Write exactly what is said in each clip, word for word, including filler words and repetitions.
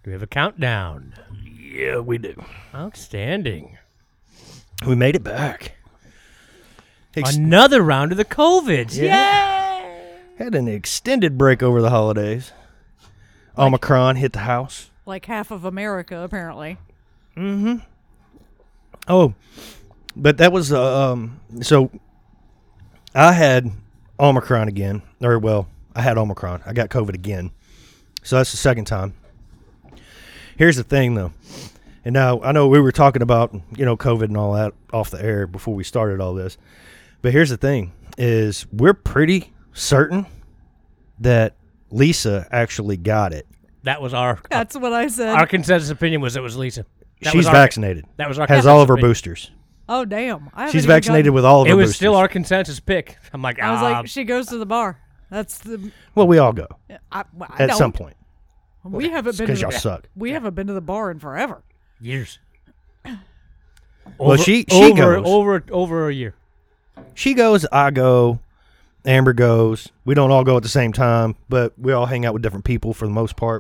we have a countdown? Yeah, we do. Outstanding. We made it back. Ex- Another round of the COVIDs. Yeah. Yay! Had an extended break over the holidays. Like, Omicron hit the house. Like half of America, apparently. Mm-hmm. Oh, but that was, uh, um, so I had Omicron again. Or, well, I had Omicron. I got COVID again. So that's the second time. Here's the thing, though. And now, I know we were talking about, you know, COVID and all that off the air before we started all this. But here's the thing, is we're pretty certain that Lisa actually got it. That was our That's what I said. our consensus opinion was it was Lisa. That She's was our, vaccinated. That was our Has consensus all of her opinion. boosters. Oh, damn. I haven't She's even vaccinated gotten- with all of It her was boosters. still our consensus pick. I'm like, I was ah, like, she goes to the bar. That's the. Well, we all go I, well, I at don't. some point. We haven't been to Because y'all the, suck. We haven't been to the bar in forever. years. Well, Over- she- she over, goes. over over a year. She goes, I go, Amber goes. We don't all go at the same time, but we all hang out with different people for the most part.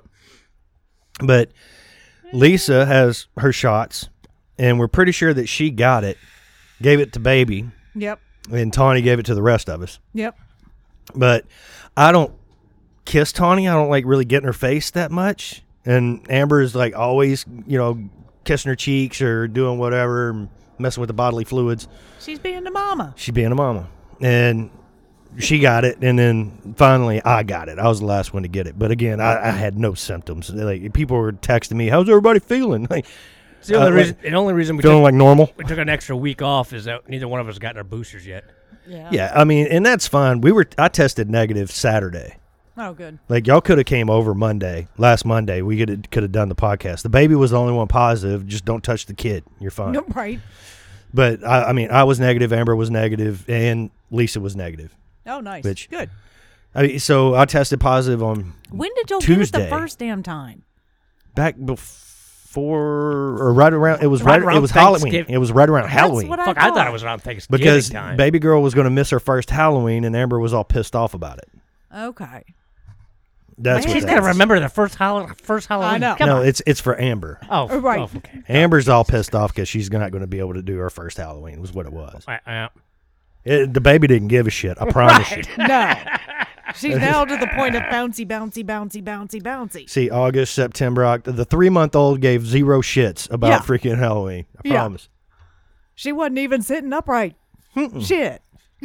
But Lisa has her shots, and we're pretty sure that she got it, gave it to baby, Yep. and Tawny gave it to the rest of us. Yep. But I don't kiss Tawny. I don't like really get in her face that much. And Amber is like always, you know, kissing her cheeks or doing whatever, and messing with the bodily fluids. She's being the mama. She being a mama. And she got it, and then finally I got it. I was the last one to get it. But again, I, I had no symptoms. Like, people were texting me, how's everybody feeling? Like, It's the only uh, reason. like, the only reason we feeling took, like normal? we took an extra week off is that neither one of us gotten our boosters yet. Yeah. Yeah, I mean, and that's fine. We were I tested negative Saturday. Oh, good. Like, y'all could have came over Monday, last Monday. We could could have done the podcast. The baby was the only one positive. Just don't touch the kid. You're fine. No, right. But, I, I mean, I was negative, Amber was negative, and Lisa was negative. Oh, nice. Bitch. Good. I mean, so I tested positive on When did y'all get it Tuesday. the first damn time? back before, or right around, it was Right right, around it was Halloween. Thanksgiving. It was right around Halloween. what I Fuck, I thought thought. it was around Thanksgiving Because time. baby girl was going to miss her first Halloween, and Amber was all pissed off about it. Okay. That's Man, what She's that got to is. remember the first Hall- first Halloween. know. Come No, on. it's it's for Amber. Oh, Oh, right. oh, okay. Amber's all pissed off because she's not going to be able to do her first Halloween. Was what it was. I, I, It, the baby didn't give a shit. I promise you. No. She's now to the point of bouncy, bouncy, bouncy, bouncy, bouncy. See, August, September, October. The three month old gave zero shits about Yeah. freaking Halloween. I Yeah. promise. She wasn't even sitting upright. Shit.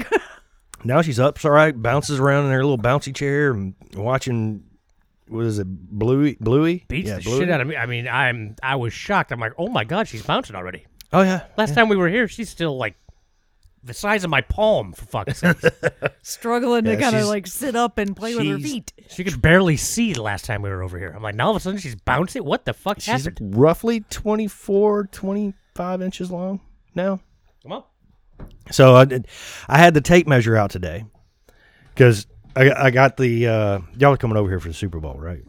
Now she's up, all right, bounces around in her little bouncy chair and watching. What is it, Bluey? Bluey? beats yeah, the Bluey? shit out of me. I mean, I'm I was shocked. I'm like, oh my god, she's bouncing already. Oh yeah. Last time we were here, she's still like the size of my palm. For fuck's sake, Struggling Yeah, to kind of she's- like sit up and play with her She's- feet. she could barely see the last time we were over here. I'm like, now all of a sudden she's bouncing. What the fuck She's happened? roughly twenty-four, twenty-five inches long now. Come on. So I did, I had the tape measure out today because I, I got the uh, y'all are coming over here for the Super Bowl, right?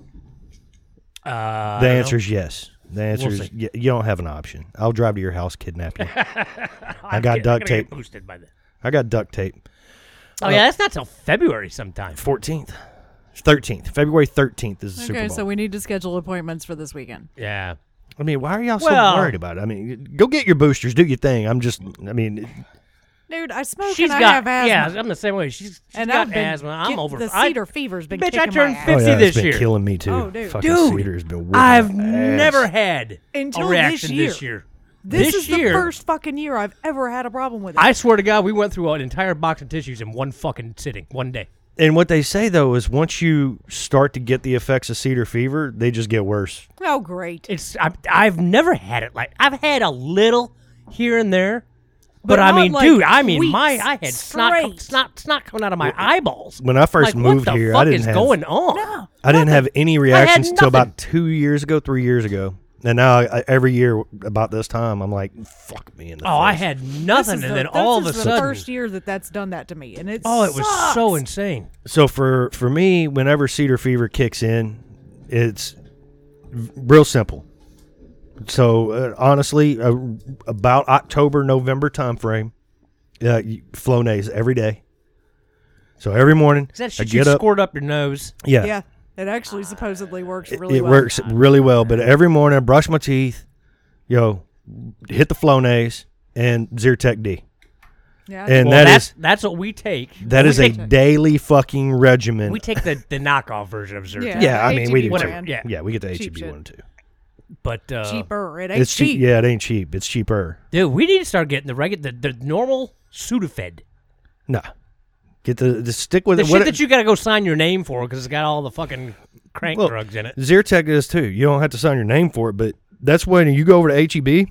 Uh, The I don't answer is yes. The answer We'll is see. y- you don't have an option. I'll drive to your house, kidnap you. know. I I'm got get- duct I'm gonna tape. Get boosted by the. I got duct tape. Oh yeah, that's not till February sometime. fourteenth, thirteenth, February thirteenth is the Super Okay, Bowl. so we need to schedule appointments for this weekend. Yeah. I mean, why are y'all Well- so worried about it? I mean, go get your boosters, do your thing. I'm just, I mean, Dude, I smoke She's and got I have asthma. yeah. I'm the same way. She's, she's and got I've been asthma. I'm get- over. The I- cedar fever's been Bitch, I kicking turned my ass. oh fifty yeah, this it's been year. killing me too. Oh, dude. Fucking Dude, cedar's been whooping I've my ass. never had Until a this reaction year. this year. This, This is year- the first fucking year I've ever had a problem with it. I swear to God, we went through an entire box of tissues in one fucking sitting, one day. And what they say though is once you start to get the effects of cedar fever, they just get worse. oh, great. It's I, I've never had it like I've had a little here and there, but, But I not mean, like dude, I mean, my weeks I had snot, straight. snot, snot coming out of my eyeballs. When I first like, moved what the here, fuck I didn't is have going on? No. I didn't have any reactions until nothing. about two years ago, three years ago. And now I, I, every year about this time, I'm like, fuck me in the Oh, I face. had This nothing, is and the, then this all of a is the sudden, first year that that's done that to me, and it oh, it was sucks. so insane. So for, for me, whenever cedar fever kicks in, it's v- real simple. So uh, honestly, uh, about October, November timeframe, uh, you- Flonase every day. So every morning, Is that I shit you get up. squirt up your nose? Yeah. Yeah. It actually supposedly works It- really it well. works really well. But every morning I brush my teeth, yo, hit the Flonase and Zyrtec D. Yeah. And well, that that's is that's what we take. that we is a take, daily fucking regimen. we take the, the knockoff version of Zyrtec. Yeah. yeah, I mean we H E B do too. brand. Yeah. Yeah, we get the H E Cheap B shit. one too. But uh, cheaper. It ain't It's cheap. cheap. Yeah, it ain't cheap. It's cheaper. dude, we need to start getting the regular, the, the normal Sudafed. Nah, get the, the stick with The it. shit What that you got to go sign your name for because it's got all the fucking crank Well, drugs in it. Zyrtec is too. You don't have to sign your name for it, but that's when you go over to H E B.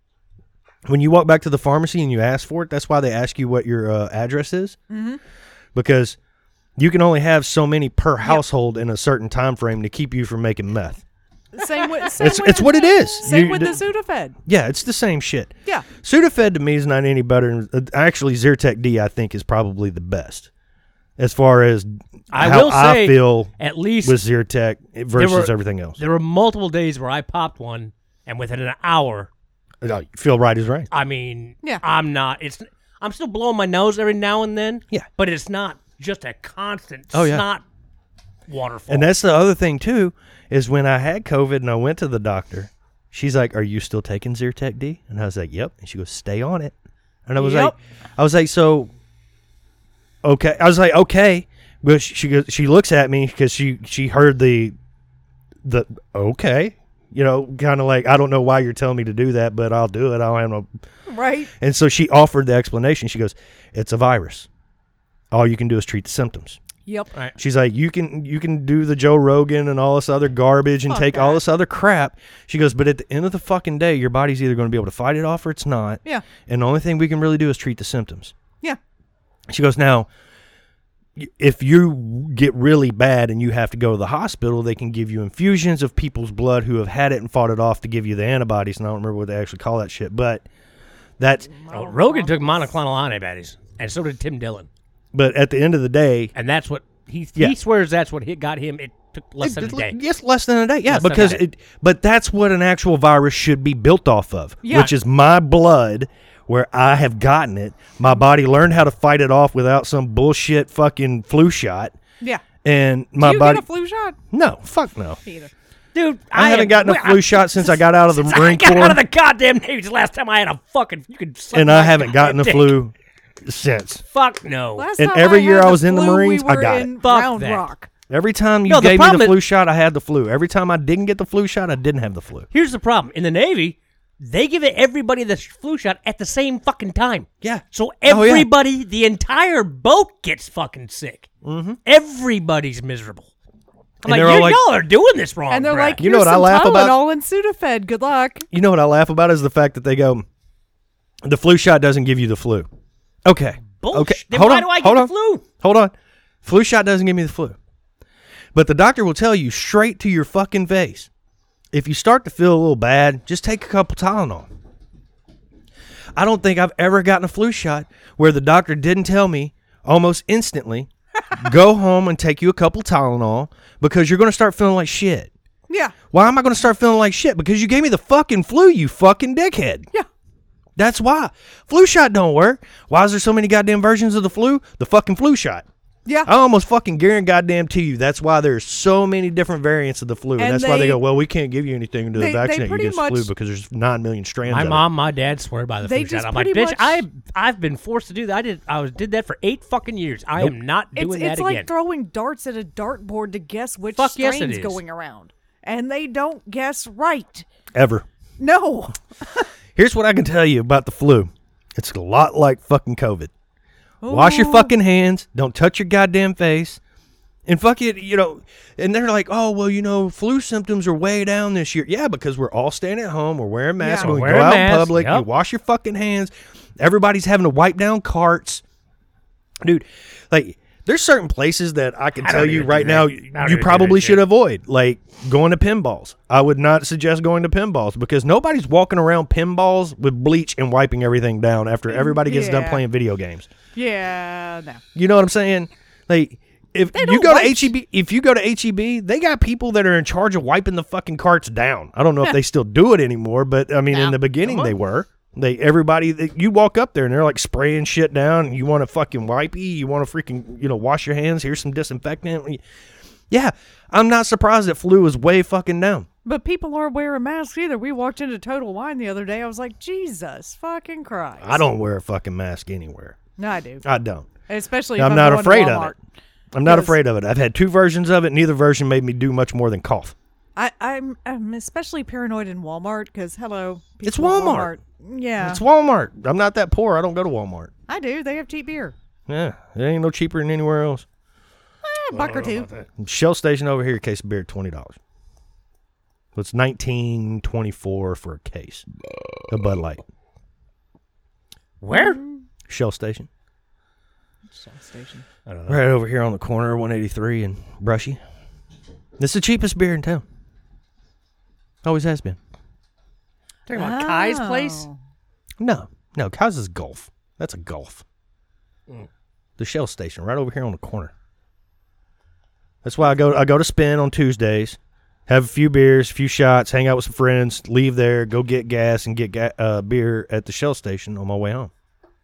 When you walk back to the pharmacy and you ask for it, that's why they ask you what your uh, address is, mm-hmm. because you can only have so many per household in a certain time frame to keep you from making meth. Same with, same It's with, it's what it is. Same You- with the th- Sudafed. Yeah, it's the same shit. Yeah. Sudafed to me is not any better. Uh, Actually, Zyrtec D I think is probably the best as far as I how will I say, feel at least with Zyrtec versus were- everything else. there were multiple days where I popped one, and within an hour, No, you feel right as rain. I mean, Yeah. I'm not. It's I'm still blowing my nose every now and then. Yeah. but it's not just a constant Oh, yeah. snot waterfall. And that's the other thing too, is when I had COVID and I went to the doctor, she's like, "Are you still taking Zyrtec D?" And I was like, "Yep." And she goes, "Stay on it." And I was Yep. like, "I was like, so okay." I was like, "Okay," but she she, goes, she looks at me because she she heard the the okay, you know, kind of like, I don't know why you're telling me to do that, but I'll do it. I don't have no. Right. And so she offered the explanation. She goes, "It's a virus. All you can do is treat the symptoms." Yep. Right. She's like, you can you can do the Joe Rogan and all this other garbage and Fuck take all that. this other crap. She goes, but at the end of the fucking day, your body's either going to be able to fight it off or it's not. Yeah. And the only thing we can really do is treat the symptoms. Yeah. She goes, now, y- if you get really bad and you have to go to the hospital, they can give you infusions of people's blood who have had it and fought it off to give you the antibodies. And I don't remember what they actually call that shit, but that's, Oh, Rogan took monoclonal antibodies, and so did Tim Dillon, but at the end of the day, and that's what he Yeah. he swears that's what hit got him. It took less than a It- day. Yes, less than a day. Yeah, Less than a because day. it. But that's what an actual virus should be built off of, Yeah. which is my blood, where I have gotten it. My body learned how to fight it off without some bullshit fucking flu shot, Yeah. and my Do you body. get a flu shot? no, fuck no. Either. Dude, I, haven't have- gotten a wait, flu I- shot since I got out of the since Marine I got Corps, out of the goddamn Navy. The last time I had a fucking, you could. suck and my I haven't gotten the dick. flu since. Fuck no. Last And time every I year had I was in the flu, Marines, we I were got it. in Fuck Round that. Rock. Every time you No, the gave me problem the is- flu shot, I had the flu. Every time I didn't get the flu shot, I didn't have the flu. Here's the problem: in the Navy, they give it everybody the flu shot at the same fucking time. Yeah. So Oh, yeah. everybody, the entire boat gets fucking sick. Mm-hmm. Everybody's miserable. I'm And like, they're all you, like- y'all are doing this wrong. And they're bruh." like, You know here's what I some laugh about? Tylenol and Sudafed. Good luck. You know what I laugh about is the fact that they go, the flu shot doesn't give you the flu. Okay. Bullshit. Okay. Then Hold why on. do I get Hold the on. flu? Hold on. Flu shot doesn't give me the flu. But the doctor will tell you straight to your fucking face, if you start to feel a little bad, just take a couple Tylenol. I don't think I've ever gotten a flu shot where the doctor didn't tell me almost instantly, go home and take you a couple Tylenol because you're going to start feeling like shit. Yeah. Why am I going to start feeling like shit? Because you gave me the fucking flu, you fucking dickhead. Yeah. That's why. Flu shot don't work. Why is there so many goddamn versions of the flu? The fucking flu shot. Yeah. I almost fucking guarantee goddamn to you that's why there's so many different variants of the flu. And, And that's why they they- go, well, we can't give you anything to they- they vaccinate you pretty against the flu much- because there's nine million strands My of mom, my dad swear by the They flu shot. just I'm like, pretty bitch, much- I I've been forced to do that. I did I was did that for eight fucking years. I am not It's, doing it's that like again. throwing darts at a dartboard to guess which Fuck yes, it strain's is. going around. And they don't guess right. it. Ever. No. Here's what I can tell you about the flu. It's a lot like fucking COVID. Wash your Ooh. fucking hands. Don't touch your goddamn face. And fuck it, you know, and they're like, oh, well, you know, flu symptoms are way down this year. Yeah, because we're all staying at home. We're wearing masks. Yeah. When we Wear go a out in mask, public, you yep. wash your fucking hands. Everybody's having to wipe down carts. Dude, like, there's certain places that I can I tell don't you even right do now that. I don't you even do probably that should shit. avoid, like going to pinballs. I would not suggest going to pinballs because nobody's walking around pinballs with bleach and wiping everything down after everybody gets done Yeah. playing video games. Yeah, no. You know what I'm saying? Like, if They you don't go to wipe H E B, if you go to H E B, they got people that are in charge of wiping the fucking carts down. I don't know if Yeah. they still do it anymore, but I mean, No. in the beginning Come on. they were. They everybody that you walk up there and they're like spraying shit down. You want to fucking wipey? You want to freaking you know wash your hands? Here's some disinfectant. Yeah, I'm not surprised that flu is way fucking down. But people aren't wearing masks either. We walked into Total Wine the other day. I was like, Jesus fucking Christ. I don't wear a fucking mask anywhere. No, I do. I don't. Especially if I'm I'm not going afraid to of Walmart. it. I'm not 'Cause- afraid of it. I've had two versions of it. Neither version made me do much more than cough. I, I'm, I'm especially paranoid in Walmart because, hello. It's people at Walmart. Yeah. It's Walmart. I'm not that poor. I don't go to Walmart. I do. They have cheap beer. Yeah, it ain't no cheaper than anywhere else. Eh, a buck or two. Shell Station over here, case of beer, twenty dollars. So it's nineteen twenty four for a case. A Bud Light. Where? Shell Station, Shell station. I don't know. right over here on the corner, one eighty three and Brushy. It's the cheapest beer in town. Always has been. Talking about Kai's place? Oh. No, no, Kai's is Gulf. That's a Gulf. Mm. The Shell Station, right over here on the corner. That's why I go. I go to Spin on Tuesdays, have a few beers, a few shots, hang out with some friends, leave there, go get gas, and get ga- uh, beer at the Shell Station on my way home.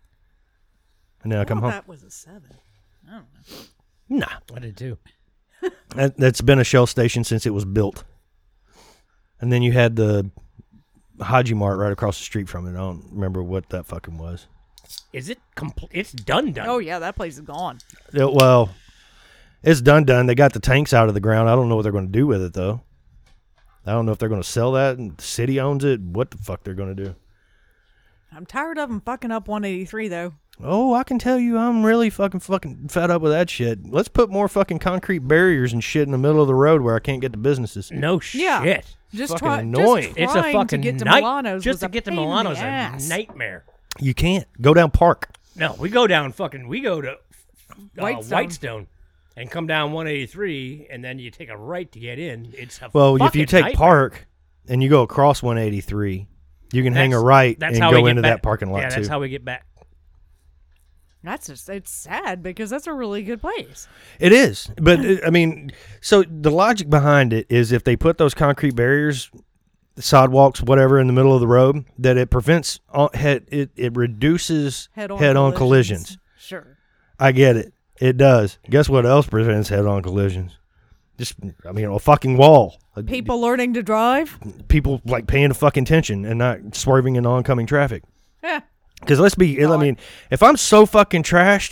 And then I come thought home. That was a seven. I don't know. Nah, I did too. that, that's been a Shell Station since it was built. And then you had the Haji Mart right across the street from it. I don't remember what that fucking was. Is it complete? It's done done. Oh, yeah, that place is gone. It- well, it's done done. They got the tanks out of the ground. I don't know what they're going to do with it, though. I don't know if they're going to sell that and the city owns it. What the fuck they're going to do. I'm tired of them fucking up one eighty-three, though. Oh, I can tell you I'm really fucking fucking fed up with that shit. Let's put more fucking concrete barriers and shit in the middle of the road where I can't get to businesses. No Yeah. shit. Just Fucking try, annoying. Just It's a trying fucking to get to night. Milano's Just was to a get to pain in the Milano's a ass. nightmare. You can't. Go down Park. No, we go down fucking. We go to uh, Whitestone. Whitestone and come down one eighty-three, and then you take a right to get in. It's a Well, if fucking you take nightmare. Park and you go across one eighty-three, you can hang a That's- right that's and how we go get into back. that parking lot Yeah, too. that's how we get back. That's just, it's sad because that's a really good place. It is, but uh, I mean, so the logic behind it is if they put those concrete barriers, sidewalks, whatever, in the middle of the road, that it prevents uh, head, it it reduces Head-on head-on collisions. collisions. Sure. I get it, it does. Guess what else prevents head-on collisions? Just, I mean, a fucking wall. People learning to drive? People like paying fucking attention and not swerving in oncoming traffic. Yeah. Because let's be, I mean, if I'm so fucking trashed,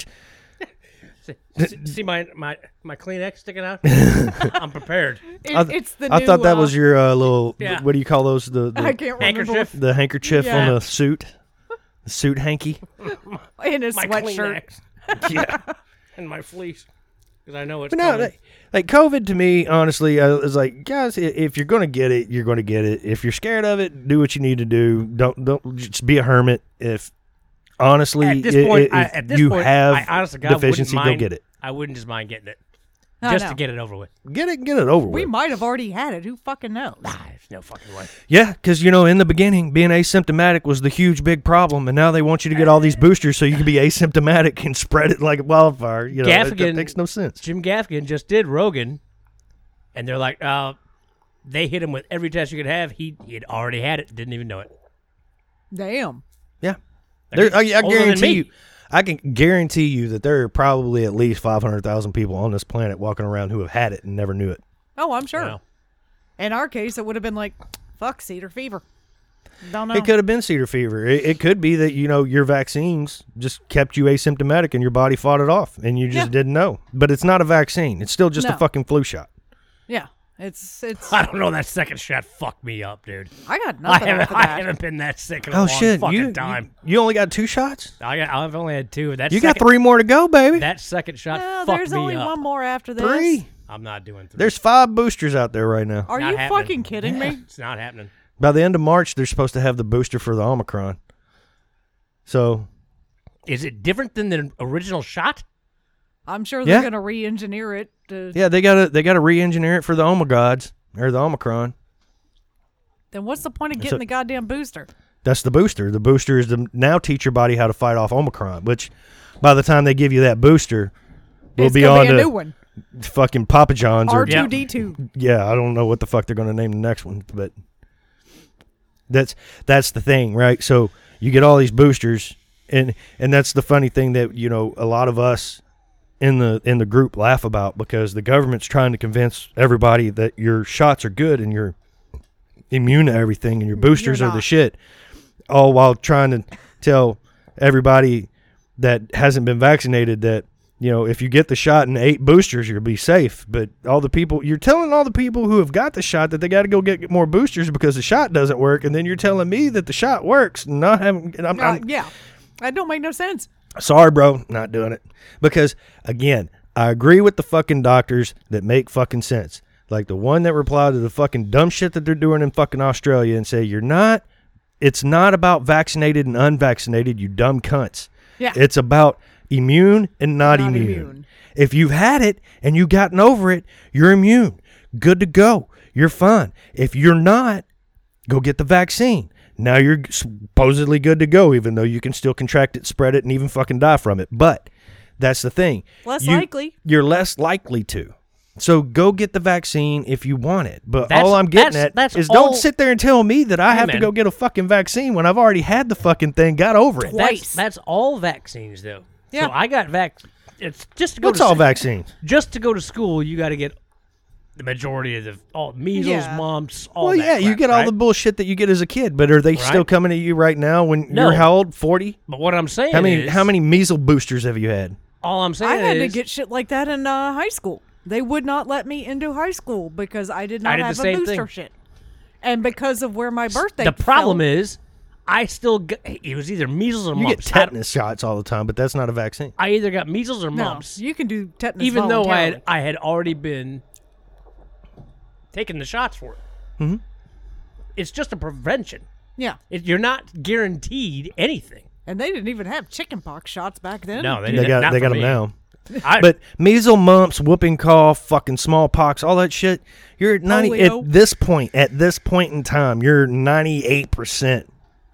See, see my, my my Kleenex sticking out? I'm prepared. It, I, it's the I new, thought that uh, was your uh, little, Yeah. what do you call those? The, the I can't remember. Handkerchief? The handkerchief Yeah. on the suit, the suit hanky. In his My sweatshirt. Kleenex Yeah, and my fleece. Because I know it's but no, coming. like, like COVID to me, honestly, I was like, guys, i- if you're gonna get it, you're gonna get it. If you're scared of it, do what you need to do. Don't don't just be a hermit. If honestly, At this i- point, i- I, if at this you point, have I honestly God deficiency, wouldn't mind, go get it. I wouldn't just mind getting it. I Just know. to get it over with. Get it, get it over We with. might have already had it. Who fucking knows? Ah, there's no fucking way. Yeah, because you know, in the beginning, being asymptomatic was the huge big problem, and now they want you to get all these boosters so you can be asymptomatic and spread it like a wildfire. You know, that, that Gaffigan- makes no sense. Jim Gaffigan just did Rogan, and they're like, uh, they hit him with every test you could have. He he had already had it, didn't even know it. Damn. Yeah, there, I, I older than guarantee me. you. I can guarantee you that there are probably at least five hundred thousand people on this planet walking around who have had it and never knew it. Oh, I'm sure. You know? In our case, it would have been like, fuck, cedar fever. Don't know. It could have been cedar fever. It, it could be that, you know, your vaccines just kept you asymptomatic and your body fought it off and you just Yeah. didn't know. But it's not a vaccine. It's still just a No. fucking flu shot. Yeah. It's, it's, I don't know. That second shot fucked me up, dude. I got I nothing haven't, off of I that. haven't been that sick in a Oh, long shit. fucking You, time. you, you only got two shots? I got, I've only had two. That You second, got three more to go, baby. That second shot Well, fucked there's me only up. one more after this. Three. I'm not doing three. There's five boosters out there right now. Are Not you happening. fucking kidding me? It's not happening. By the end of March, they're supposed to have the booster for the Omicron. So, Is it different than the original shot? I'm sure they're Yeah. going to re-engineer it. To, yeah, they gotta they gotta re-engineer it for the Omegods or the Omicron. Then what's the point of So- getting the goddamn booster? That's the booster. The booster is to now teach your body how to fight off Omicron, which by the time they give you that booster, we'll it's be gonna on be a to new one. fucking Papa John's or R two D two. yeah, I don't know what the fuck they're going to name the next one, but that's that's the thing, right? So you get all these boosters, and and that's the funny thing that, you know, a lot of us in the in the group laugh about because the government's trying to convince everybody that your shots are good and you're immune to everything and your boosters You're are the not. shit, all while trying to tell everybody that hasn't been vaccinated that, you know, if you get the shot and eight boosters, you'll be safe. But all the people, you're telling all the people who have got the shot that they got to go get more boosters because the shot doesn't work, and then you're telling me that the shot works. And not having, and I'm, Uh, I'm yeah, that don't make no sense. sorry, bro, not doing it. Because again, I agree with the fucking doctors that make fucking sense. Like the one that replied to the fucking dumb shit that they're doing in fucking Australia and say, you're not, it's not about vaccinated and unvaccinated, you dumb cunts. Yeah. It's about immune and not, Not immune. immune. If you've had it and you've gotten over it, you're immune. Good to go. You're fine. If you're not, go get the vaccine. Now you're supposedly good to go, even though you can still contract it, spread it, and even fucking die from it. But that's the thing. Less You- likely. You're less likely to. So go get the vaccine if you want it. But That's- all I'm getting that's- at that's is all- don't sit there and tell me that I Hey, have to man. go get a fucking vaccine when I've already had the fucking thing, got over it. Twice. That's, that's all vaccines, though. Yeah. So I got vac. It's just to go What's to all s- vaccines? Just to go to school, you got to get the majority of the all measles, Yeah. mumps, all Well, that yeah, you crap, get all right? the bullshit that you get as a kid, but are they still Right. coming at you right now when No. you're how old? forty? But what I'm saying How many is, how many measles boosters have you had? all I'm saying I had is, to get shit like that in uh, high school. They would not let me into high school because I did I not did the have a same booster thing. shit. And because of where my birthday the problem fell, is, I still got, it was either measles or You mumps. get tetanus shots all the time, but that's not a vaccine. I, I either got measles or no, mumps, you can do tetanus even though I had voluntarily. I had already been taking the shots for it. Mm-hmm. It's just a prevention. Yeah, It, you're not guaranteed anything. and they didn't even have chickenpox shots back then. No, they, They didn't- got not they for got them me. now. I, But measles, mumps, whooping cough, fucking smallpox, all that shit, you're at ninety Polio. at this point, at this point in time, you're ninety-eight percent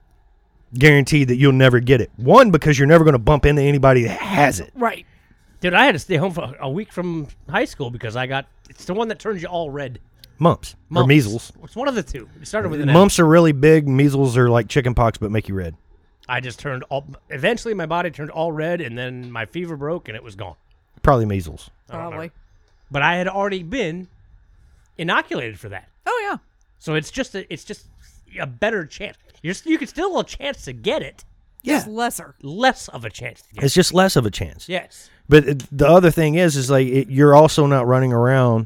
guaranteed that you'll never get it. One, because you're never going to bump into anybody that has it. Right. dude, I had to stay home for a week from high school because I got. It's the one that turns you all red. Mumps, or Mumps. measles. It's one of the two. It started with an M. Mumps are really big. Measles are like chicken pox, but make you red. I just turned all. Eventually, my body turned all red, and then my fever broke, and it was gone. Probably measles. I don't know. Probably. But I had already been inoculated for that, Oh yeah. so it's just a, it's just a better chance. You're, you could still have a chance to get it, Just lesser. less of a chance to get It's just less of a chance. it. Yes. But it, the other thing is, is like it, you're also not running around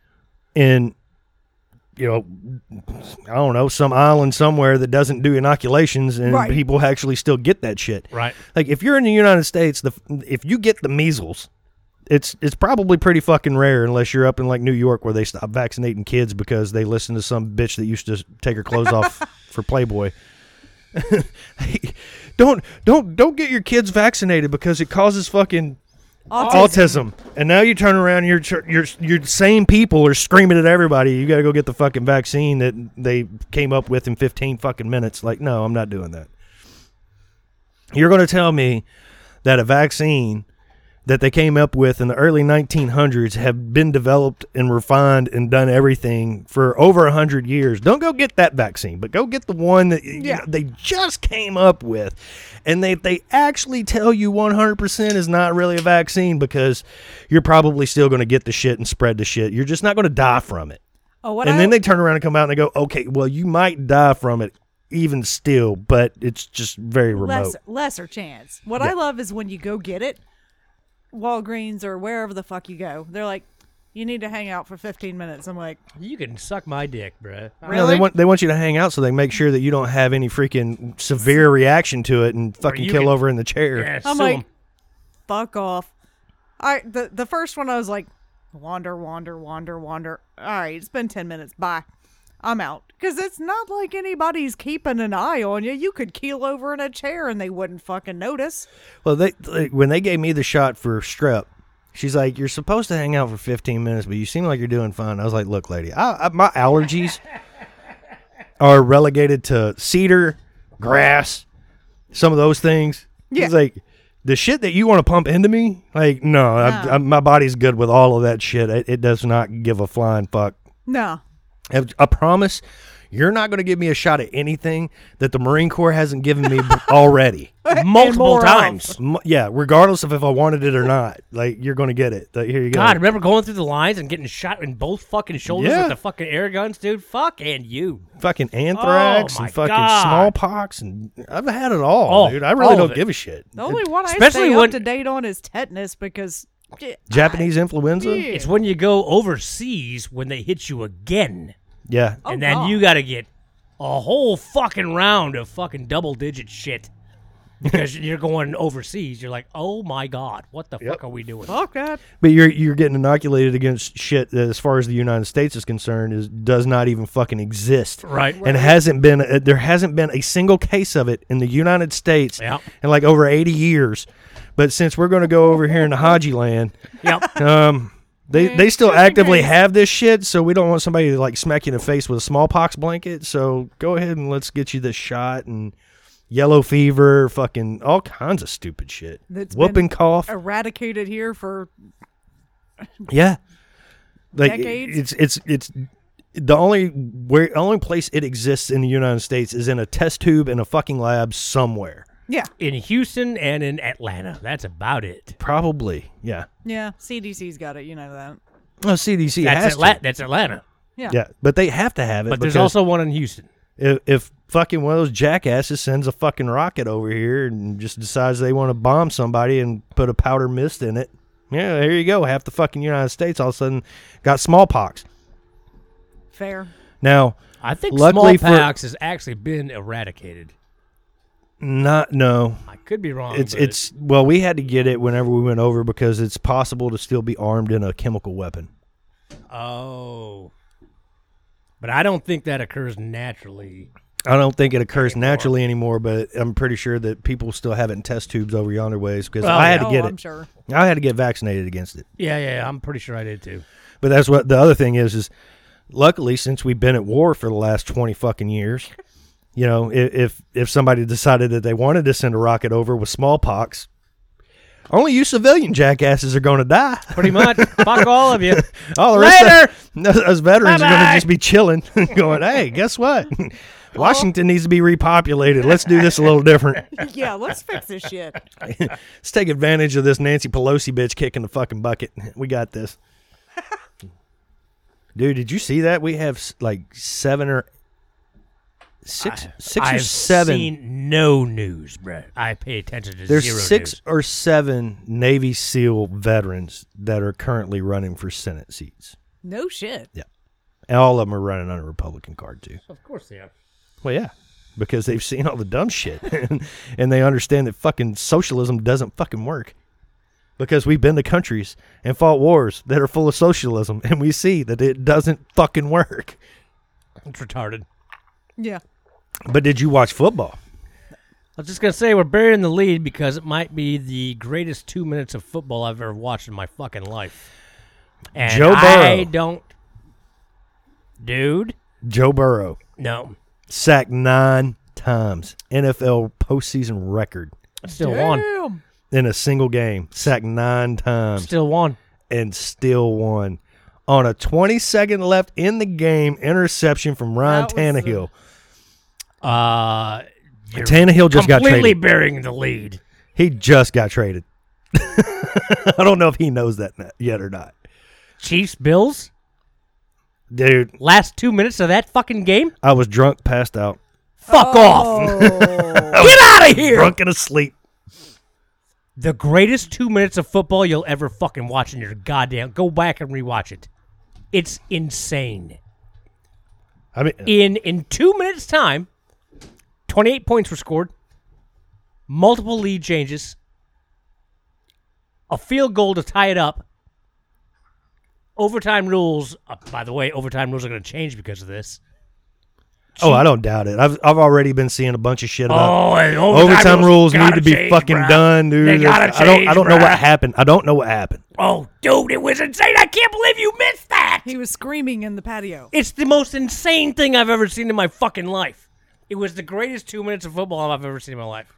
in, you know, I don't know, some island somewhere that doesn't do inoculations, and Right. people actually still get that shit. Right. Like if you're in the United States, the if you get the measles, it's it's probably pretty fucking rare unless you're up in like New York where they stop vaccinating kids because they listen to some bitch that used to take her clothes off for Playboy. don't don't don't get your kids vaccinated because it causes fucking Autism. autism. And now you turn around, and you're tr- you're you're the same people are screaming at everybody. You got to go get the fucking vaccine that they came up with in fifteen fucking minutes. Like, no, I'm not doing that. You're going to tell me that a vaccine that they came up with in the early nineteen hundreds have been developed and refined and done everything for over one hundred years. Don't go get that vaccine, but go get the one that you Yeah. know, they just came up with. And they, they actually tell you one hundred percent is not really a vaccine because you're probably still going to get the shit and spread the shit. You're just not going to die from it. Oh, what and I, then they turn around and come out and they go, okay, well, you might die from it even still, but it's just very remote. lesser, lesser chance. What I love is when you go get it, Walgreens or wherever the fuck you go, they're like, you need to hang out for fifteen minutes. I'm like, You can suck my dick, bruh. No, Really? they want they want you to hang out so they make sure that you don't have any freaking severe reaction to it and fucking you kill can- over in the chair. Yeah, I'm sue like, 'em. fuck off. I the the first one I was like, wander, wander, wander, wander. All right, it's been ten minutes. Bye. I'm out. Because it's not like anybody's keeping an eye on you. You could keel over in a chair and they wouldn't fucking notice. Well, they, they when they gave me the shot for strep, she's like, "You're supposed to hang out for fifteen minutes, but you seem like you're doing fine." I was like, "Look, lady, I, I, my allergies are relegated to cedar, grass, some of those things." Yeah. It's like the shit that you want to pump into me. Like, no, I, No. I, my body's good with all of that shit. It, it does not give a flying fuck. No. I, I promise You're not going to give me a shot at anything that the Marine Corps hasn't given me already. Multiple more of. times. M- yeah, regardless of if I wanted it or not. Like, you're going to get it. Like, here you go. God, remember going through the lines and getting shot in both fucking shoulders Yeah. with the fucking air guns, dude? Fuck and you. Fucking anthrax Oh, my and fucking God. smallpox. And I've had it all, Oh, dude. I really all of don't it. give a shit. The only one I Especially stay when- up to date on is tetanus because Japanese influenza? Yeah. It's when you go overseas when they hit you again. Yeah. Oh, and then God. you got to get a whole fucking round of fucking double digit shit. Because you're going overseas. You're like, oh my God, what the Yep. fuck are we doing? fuck that. But you're you're getting inoculated against shit that, as far as the United States is concerned, is does not even fucking exist. Right. And hasn't been uh, there hasn't been a single case of it in the United States Yep. in like over eighty years. But since we're going to go over here into Haji land, Yep. um, they Yeah, they still just in actively case. have this shit. So we don't want somebody to like smack you in the face with a smallpox blanket. So go ahead and let's get you this shot and yellow fever, fucking all kinds of stupid shit. That's Whooping been cough. Eradicated here for Yeah, like Decades? it's it's it's the only where only place it exists in the United States is in a test tube in a fucking lab somewhere. yeah, In Houston and in Atlanta. That's about it. Probably, yeah. yeah. C D C's got it, you know that. Well, C D C That's, has Atla- to. that's Atlanta. Yeah, Yeah, but they have to have it. But there's because also one in Houston. if, if fucking one of those jackasses sends a fucking rocket over here and just decides they want to bomb somebody and put a powder mist in it, yeah, there you go. Half the fucking United States all of a sudden got smallpox. fair. Now, I think Luckily for- smallpox has actually been eradicated. not no. I could be wrong. It's but it's well, we had to get it whenever we went over because it's possible to still be armed in a chemical weapon. Oh. But I don't think that occurs naturally. I don't think it occurs Anymore. naturally anymore, but I'm pretty sure that people still have it in test tubes over yonder ways because Well, I had yeah. to get oh, it. I'm sure. I had to get vaccinated against it. Yeah, yeah, yeah, I'm pretty sure I did too. But that's what the other thing is. Is luckily since we've been at war for the last twenty fucking years, you know, if if, if somebody decided that they wanted to send a rocket over with smallpox, only you civilian jackasses are going to die. Pretty much. Fuck all of you. All the rest Later. of us veterans are going Bye-bye. to just be chilling, going, "Hey, guess what? Washington needs to be repopulated. Let's do this a little different. Yeah, let's fix this shit. Let's take advantage of this Nancy Pelosi bitch kicking the fucking bucket. We got this." Dude, did you see that? We have s- like seven or six, six or I've seven. seen no news, Brett. I pay attention to There's zero six news. or seven Navy SEAL veterans that are currently running for Senate seats. No shit. And all of them are running on a Republican card too. Of course they are. Well, yeah, because they've seen all the dumb shit and, and they understand that fucking socialism doesn't fucking work. Because we've been to countries and fought wars that are full of socialism, and we see that it doesn't fucking work. It's retarded. Yeah. But did you watch football? I was just going to say we're burying the lead because it might be the greatest two minutes of football I've ever watched in my fucking life. And Joe I Burrow. don't... Dude? Joe Burrow No. sacked nine times, N F L postseason record Still won. Damn. in a single game. Sacked nine times Still won. and still won on a twenty second left in the game interception from Ryan That was, uh, Tannehill. Uh, you're Tannehill just got completely traded. burying the lead. He just got traded. I don't know if he knows that n- yet or not. Chiefs, Bills, Dude, last two minutes of that fucking game? I was drunk, passed out, Fuck off. Oh. Get out of here. drunk and asleep. The greatest two minutes of football you'll ever fucking watch in your goddamn... Go back and rewatch it. It's insane. I mean, In in two minutes' time, twenty-eight points were scored, multiple lead changes, a field goal to tie it up, overtime rules. Uh, by the way, overtime rules are going to change because of this. oh, I don't doubt it. I've I've already been seeing a bunch of shit about Oh, and overtime rules need gotta to be change, fucking bruh. done, dude. They gotta I don't I change, don't know bruh. what happened. I don't know what happened. Oh, dude, it was insane. I can't believe you missed that. He was screaming in the patio. It's the most insane thing I've ever seen in my fucking life. It was the greatest two minutes of football I've ever seen in my life.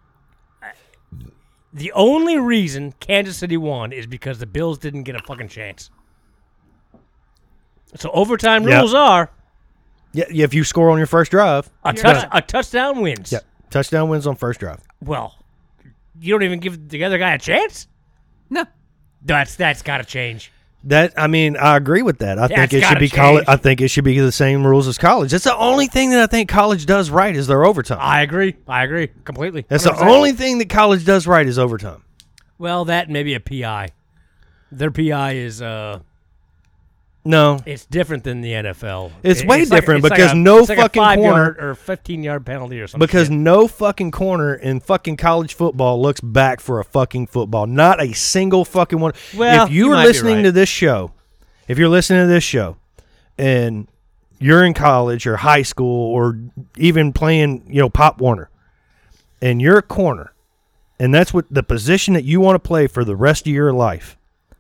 The only reason Kansas City won is because the Bills didn't get a fucking chance. So overtime Yeah. rules are, Yeah, yeah, if you score on your first drive. A, touch, a touchdown wins. Yeah, touchdown wins on first drive. Well, you don't even give the other guy a chance? No. That's That's got to change. That I mean, I agree with that. I That's think it should gotta be college. change. I think it should be the same rules as college. That's the only thing that I think college does right is their overtime. I agree. I agree completely. That's one hundred percent. the only thing that college does right is overtime. Well, that and maybe a P I. Their P I is uh, No, it's different than the N F L. It's It- way like- different it's like because a- no it's like a fucking five corner- yard or fifteen yard penalty or something. because no fucking corner in fucking college football looks back for a fucking football. Not a single fucking one. Well, if you, you were might be listening right. to this show, if you're listening to this show, and you're in college or high school or even playing, you know, Pop Warner, and you're a corner, and that's what the position that you want to play for the rest of your life,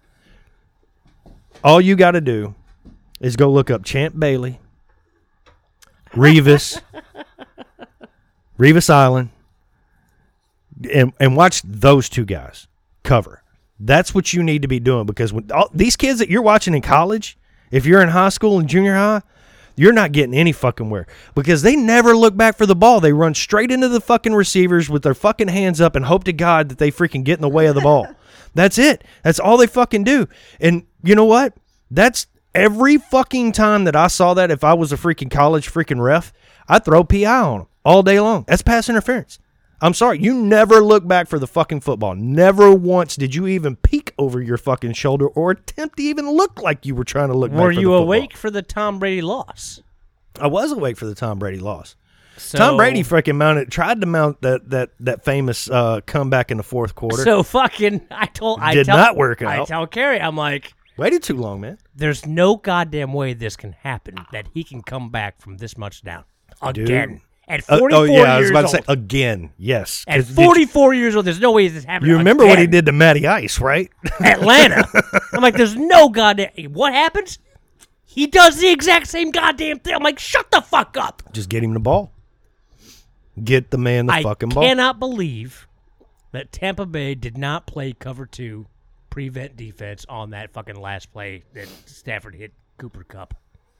all you got to do is go look up Champ Bailey, Revis, Revis Island, and and watch those two guys cover. That's what you need to be doing because when all, these kids that you're watching in college, if you're in high school and junior high, you're not getting any fucking where because they never look back for the ball. They run straight into the fucking receivers with their fucking hands up and hope to God that they freaking get in the way of the ball. That's it. That's all they fucking do. And you know what? That's every fucking time that I saw that, if I was a freaking college freaking ref, I'd throw P I on them all day long. That's pass interference. I'm sorry. You never look back for the fucking football. Never once did you even peek over your fucking shoulder or attempt to even look like you were trying to look back were for the you football. awake for the Tom Brady loss? I was awake for the Tom Brady loss. So, Tom Brady freaking mounted, tried to mount that that that famous uh, comeback in the fourth quarter. So fucking, I told, I Did tell, not work I out. tell Carrie, I'm like, Waited too long, man. there's no goddamn way this can happen that he can come back from this much down again. Dude. At Uh, forty-four oh yeah, I was years about old. to say again. Yes. At 'Cause did forty-four years old, there's no way this happened. You, you remember what he again. did to Matty Ice, right? Atlanta. I'm like, there's no goddamn. What happens? He does the exact same goddamn thing. I'm like, shut the fuck up. Just get him the ball. Get the man the I fucking ball. cannot believe that Tampa Bay did not play cover two prevent defense on that fucking last play that Stafford hit Cooper Kupp.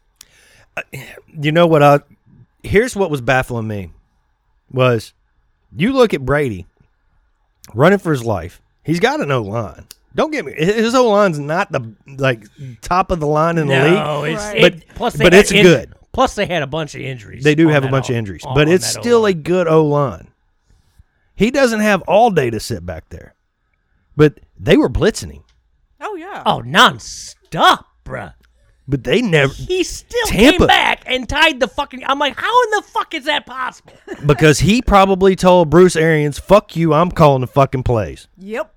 You know what? I here's what was baffling me was you look at Brady running for his life. He's got an O line. Don't get me. His O line's not the like top of the line in the No, league, it's, Right. it- but plus they but had it's in- good. Plus they had a bunch of injuries. They do on have a that bunch O- of injuries, on- but on it's that still a O-line. good O line. He doesn't have all day to sit back there, but they were blitzing him. Oh yeah. Oh, nonstop, bruh. But they never He still Tampa- came back and tied the fucking. I'm like, how in the fuck is that possible? because he probably told Bruce Arians, "Fuck you, I'm calling the fucking plays." Yep.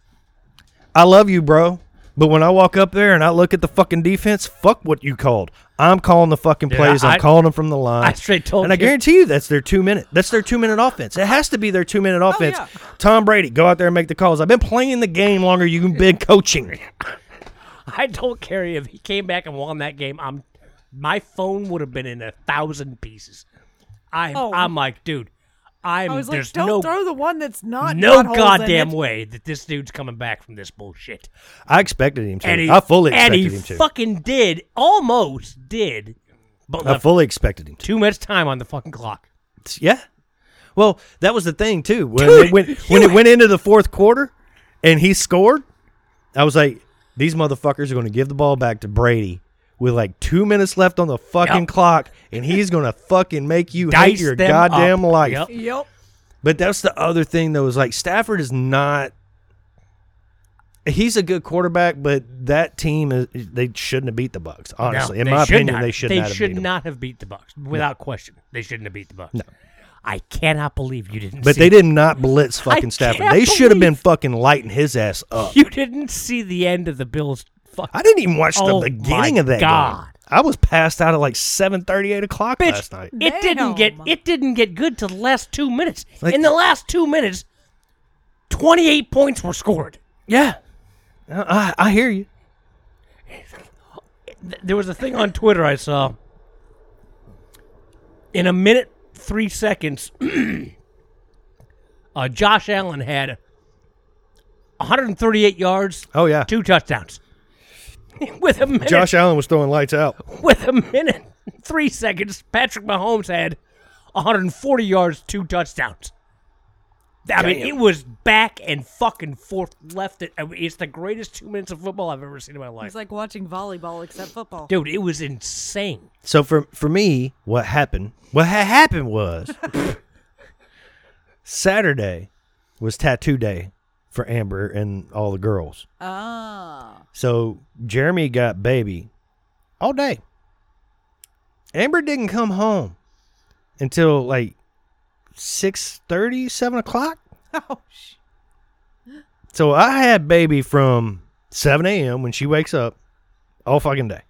I love you, bro. But when I walk up there and I look at the fucking defense, fuck what you called. I'm calling the fucking Dude, plays. I- I'm calling them from the line. I straight told and I you- guarantee you that's their two minute. That's their two minute offense. It has to be their two minute offense. yeah. Tom Brady, go out there and make the calls. I've been playing the game longer. You've been coaching. I told Kerry if he came back and won that game, I'm my phone would have been in a thousand pieces. I Oh. I'm like, dude, I'm I was like, there's don't no throw the one that's not no got holes in goddamn it. way that this dude's coming back from this bullshit. I expected him to. And he I fully and expected he him to. fucking did, almost did, but I left fully expected him to. too much time on the fucking clock. Yeah. Well, that was the thing too. When Dude, it, when, when it went into the fourth quarter and he scored, I was like, these motherfuckers are going to give the ball back to Brady with like two minutes left on the fucking Yep. clock, and he's going to fucking make you Dice hate your them goddamn up. life. Yep. Yep. But that's the other thing, though, is like Stafford is not. He's a good quarterback, but that team is they shouldn't have beat the Bucks. Honestly, No, in they my should opinion, not. they should they not have should beat them. not have beat the Bucks without question. They shouldn't have beat the Bucks. No. I cannot believe you didn't. But see they did not blitz fucking I Stafford. can't They should have been believe- fucking lighting his ass up. You didn't see the end of the Bills. Fuck, I didn't even watch the Oh beginning my of that God. game. I was passed out at like seven thirty, eight o'clock bitch! last night. It didn't get. Damn. It didn't get good till the last two minutes. Like- In the last two minutes, twenty-eight points were scored. Yeah, I, I hear you. Th- There was a thing on Twitter I saw. In a minute, three seconds, uh, Josh Allen had one hundred thirty-eight yards, Oh yeah, two touchdowns. With a minute, Josh Allen was throwing lights out. with a minute Three seconds, Patrick Mahomes had one hundred forty yards, two touchdowns. I mean, Damn. it was back and fucking forth, left. It. I mean, it's the greatest two minutes of football I've ever seen in my life. It's like watching volleyball except football. Dude, it was insane. So for for me, what happened? What ha- happened was Saturday was tattoo day for Amber and all the girls. Ah. So Jeremy got baby all day. Amber didn't come home until like six thirty, seven o'clock. Oh, sh- So I had baby from seven a.m. when she wakes up all fucking day.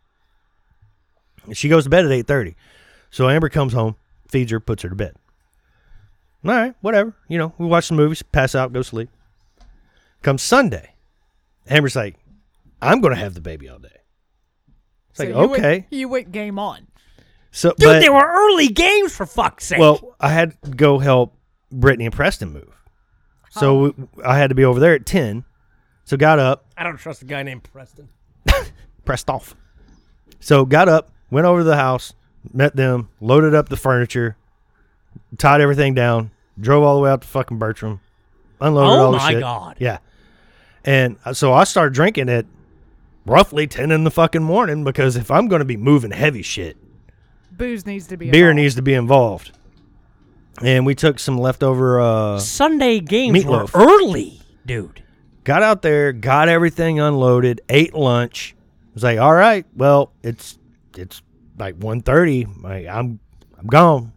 She goes to bed at eight thirty. So Amber comes home, feeds her, puts her to bed. All right, whatever. You know, we watch some movies, pass out, go sleep. Comes Sunday. Amber's like, I'm going to have the baby all day. It's so like, you okay. Went, you went game on. So, Dude, but, they were early games, for fuck's sake. well, I had to go help Brittany and Preston move. So Oh. we, I had to be over there at ten. So got up, I don't trust a guy named Preston. pressed off. So got up, went over to the house, met them, loaded up the furniture, tied everything down, drove all the way out to fucking Bertram, unloaded Oh all the my shit. God. Yeah. And so I started drinking at roughly ten in the fucking morning because if I'm going to be moving heavy shit, Booze needs to be beer involved. needs to be involved. And we took some leftover, uh, Sunday games Meatloaf. were early, dude. got out there, got everything unloaded, ate lunch. Was like, all right, well, it's it's like one thirty. Like, I'm I'm gone.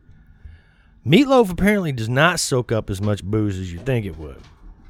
Meatloaf apparently does not soak up as much booze as you think it would.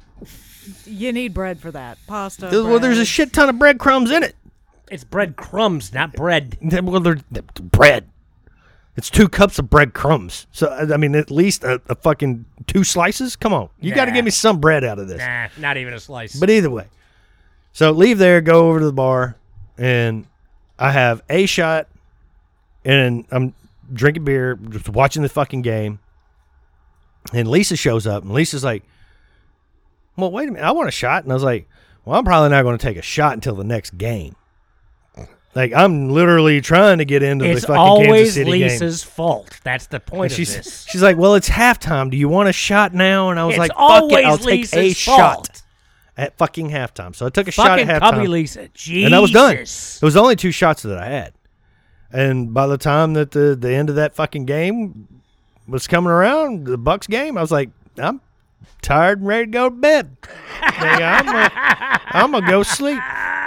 You need bread for that. Pasta. Well, bread. there's a shit ton of breadcrumbs in it. It's bread crumbs, not bread. Well, they're, they're bread. It's two cups of breadcrumbs. So I mean, at least a, a fucking two slices. Come on, you got to Nah. give me some bread out of this. Nah, not even a slice. But either way, so leave there, go over to the bar, and I have a shot, and I'm drinking beer, just watching the fucking game. And Lisa shows up, and Lisa's like, well, wait a minute, I want a shot. And I was like, well, I'm probably not going to take a shot until the next game. Like, I'm literally trying to get into it's the fucking Kansas always City game. Lisa's fault. That's the point And of she's, this. she's like, well, it's halftime. Do you want a shot now? And I was It's like, fuck always it, I'll take Lisa's a fault. shot at fucking halftime. So I took a shot Fucking at Cubby halftime. Lisa. Jesus. And I was done. It was only two shots that I had. And by the time that the, the end of that fucking game was coming around, the Bucks game, I was like, I'm tired and ready to go to bed. Like, I'm gonna, I'm gonna go sleep.